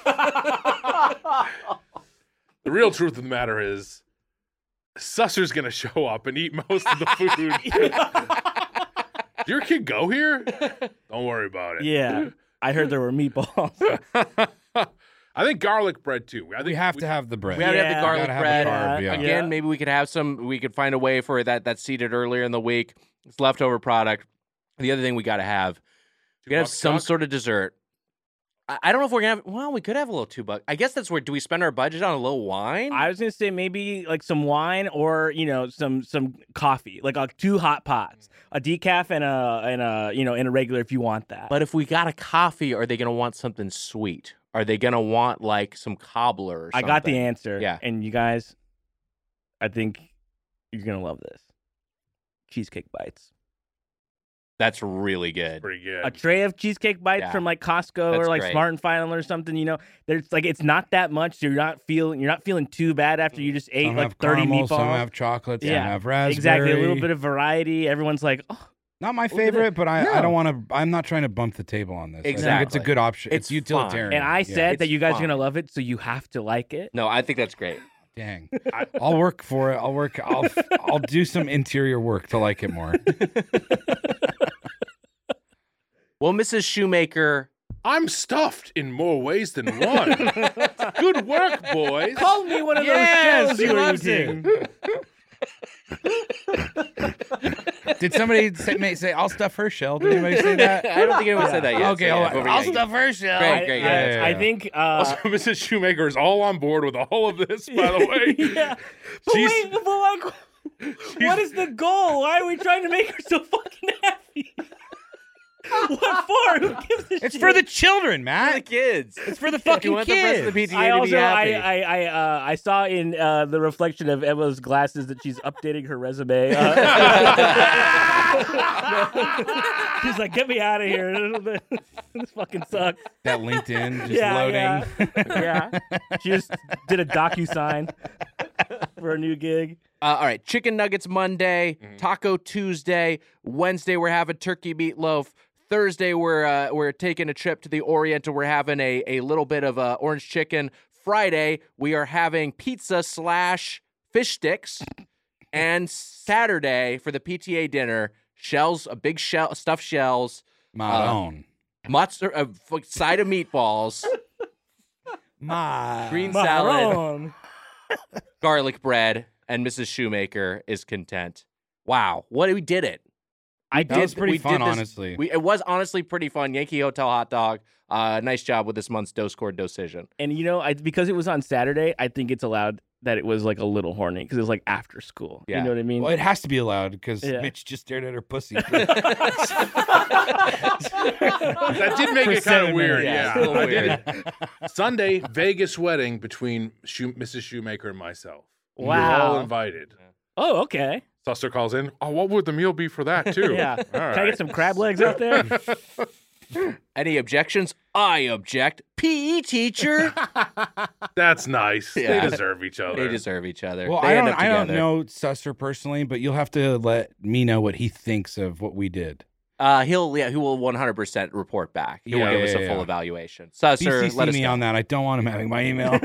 The real truth of the matter is, Susser's gonna show up and eat most of the food. Did your kid go here? Don't worry about it. Yeah, I heard there were meatballs. I think garlic bread too. I think We have to have the bread. We gotta have Yeah. the garlic Gotta have the bread. carb, yeah. Again, Yeah. maybe we could have some. We could find a way for that. That's seeded earlier in the week. It's leftover product. The other thing we got to have, we got to have buck some chuck? sort of dessert. I, I don't know if we're gonna have. Well, we could have a little two buck. I guess that's where. Do we spend our budget on a little wine? I was gonna say maybe like some wine or you know some some coffee, like uh, two hot pots, a decaf and a and a you know and a regular if you want that. But if we got a coffee, are they gonna want something sweet? Are they gonna want like some cobbler? Or I something? got the answer. Yeah. and you guys, I think you're gonna love this. Cheesecake bites. That's really good. pretty good. A tray of cheesecake bites Yeah. from like Costco That's or like great. Smart and Final or something. You know, there's like it's not that much. So you're not feeling you're not feeling too bad after you just ate Some like have thirty caramel, meatballs. some have chocolate, some Yeah, have raspberry. Exactly, a little bit of variety. Everyone's like, oh, Not my at favorite, but I, I No. don't want to. I'm not trying to bump the table on this. I think it's Exactly. a good option. It's, It's utilitarian. and I Yeah. said that It's you guys fine. are gonna love it, so you have to like it. No, I think that's great. Dang, I, I'll work for it. I'll work. I'll I'll do some interior work to like it more. Well, Missus Shoemaker, I'm stuffed in more ways than one. Good work, boys. Call me one of Yes, those he shows you were loves eating. Did somebody say, may say I'll stuff her shell? Did anybody say that? I don't think anyone said that yet. Okay, so yeah, I'll, but we I'll got- stuff her shell. Great, great, I, yeah, yeah, I yeah. think. Uh, Also, Missus Shoemaker is all on board with all of this, by the way. yeah. But She's- wait, but like, what is the goal? Why are we trying to make her so fucking happy? What for? Who gives a It's shit? for the children, For the Matt. kids. It's for the You fucking want the rest of the kids. P T A I to also be I happy. I I, uh, I saw in uh, the reflection of Emma's glasses that she's updating her resume. Uh, she's like, "Get me out of here! This fucking sucks." That LinkedIn just Yeah, loading. Yeah, yeah. She just did a DocuSign for a new gig. Uh, all right, chicken nuggets Monday, Mm-hmm. Taco Tuesday, Wednesday we're having turkey meatloaf. Thursday we're uh, we're taking a trip to the Orient and we're having a, a little bit of uh, orange chicken. Friday we are having pizza slash fish sticks, and Saturday for the P T A dinner, shells, a big shell, stuffed shells, My Uh, own. mozzarella, a side of meatballs, My. green salad, Maroon. garlic bread, and Missus Shoemaker is content. Wow, what we did it. I That did. was pretty we fun, did this- honestly. We, it was honestly pretty fun. Yankee Hotel hot dog. Uh, nice job with this month's Dose Score Docision. And you know, I because it was on Saturday, I think it's allowed that it was like a little horny because it was like after school. Yeah. You know what I mean? Well, it has to be allowed because Yeah. Mitch just stared at her pussy. That did make For it kind seven of weird. minutes. Yeah, Yeah, it's a little I did. Sunday, Vegas wedding between Shoe- Missus Shoemaker and myself. We're all Wow. invited. Oh, okay. Susser calls in. Oh, what would the meal be for that too? Yeah. All Can I right. get some crab legs out there? Any objections? I object. P E teacher. That's nice. Yeah. They deserve each other. They deserve each other. Well, they I end don't. up I don't together. know Susser personally, but you'll have to let me know what he thinks of what we did. Uh, he'll yeah, he will one hundred percent report back. He will Yeah, give yeah, us a yeah, full yeah. evaluation. Susser, B C C let us me know. on that. I don't want him having my email.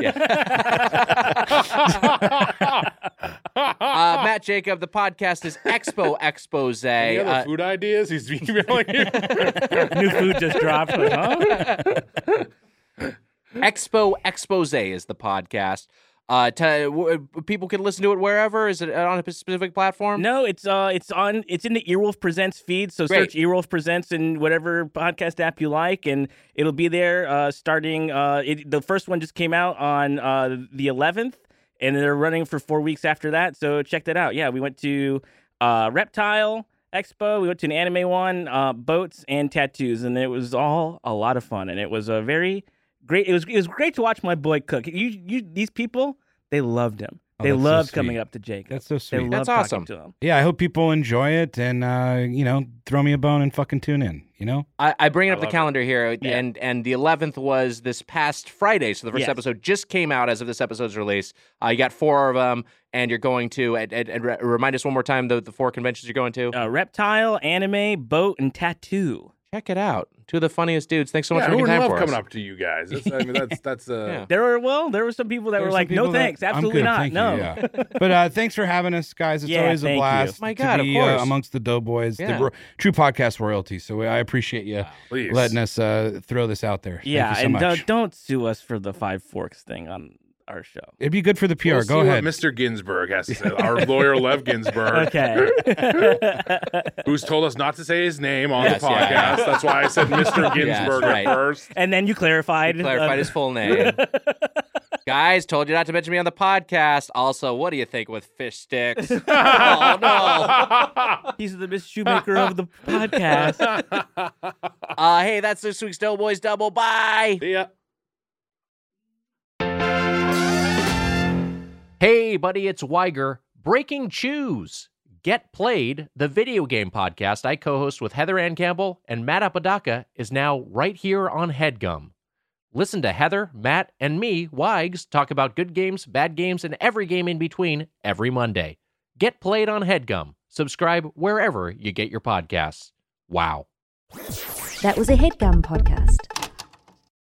Uh, Matt Jacob, the podcast is Expo Expose. Any other Uh, food ideas? He's emailing you. New food just dropped. Like, huh? Expo Expose is the podcast. Uh, to, w- people can listen to it wherever. Is it on a specific platform? No, it's uh, it's on. It's in the Earwolf Presents feed. So Great. search Earwolf Presents in whatever podcast app you like, and it'll be there. Uh, starting. Uh, it, the first one just came out on uh the eleventh, and they're running for four weeks after that. So check that out. Yeah, we went to uh Reptile Expo. We went to an anime one, uh, boats and tattoos, and it was all a lot of fun. And it was a very great. It was it was great to watch my boy cook. You you these people, they loved him. Oh, they that's so loved sweet. coming up to Jake. That's so They sweet. loved That's talking awesome. to him. Yeah, I hope people enjoy it and, uh, you know, throw me a bone and fucking tune in, you know? I, I bring I up the love calendar here, Yeah. and and the eleventh was this past Friday, so the first Yes. episode just came out as of this episode's release. Uh, you got four of them, and you're going to, and, and, and re- remind us one more time the, the four conventions you're going to. Uh, reptile, anime, boat, and tattoo. Check it out. Two of the funniest dudes. Thanks so much yeah, for who making would time love for coming us. up to you guys? That's, I mean, that's that's uh, Yeah. There were well, there were some people that There were are like, some "No people that- thanks, I'm absolutely good, not, thank you, no." yeah. But uh, thanks for having us, guys. It's Yeah, always a thank you. blast My to God, of be uh, course. amongst the Doughboys, Yeah. the ro- true podcast royalty. So I appreciate you please. letting us uh, throw this out there. Yeah, Thank you so and much. don't, don't sue us for the Five Forks thing on our show. It'd be good for the P R. We'll Go see ahead. What Mister Ginsburg has to say. Our lawyer, Lev Ginsburg, Okay. who's told us not to say his name on Yes, the yeah, podcast. yeah. That's why I said Mister Yes, Ginsburg right. at first. And then you clarified. Clarified uh, his full name. Guys, told you not to mention me on the podcast. Also, what do you think with fish sticks? Oh, no. He's the Miss Shoemaker of the podcast. Uh, hey, that's this week's Doughboys Double. Bye. See ya. Hey, buddy, it's Weiger. Breaking Choose. Get Played, the video game podcast I co-host with Heather Ann Campbell and Matt Apodaca, is now right here on HeadGum. Listen to Heather, Matt, and me, Weigs, talk about good games, bad games, and every game in between every Monday. Get Played on HeadGum. Subscribe wherever you get your podcasts. Wow. That was a HeadGum podcast.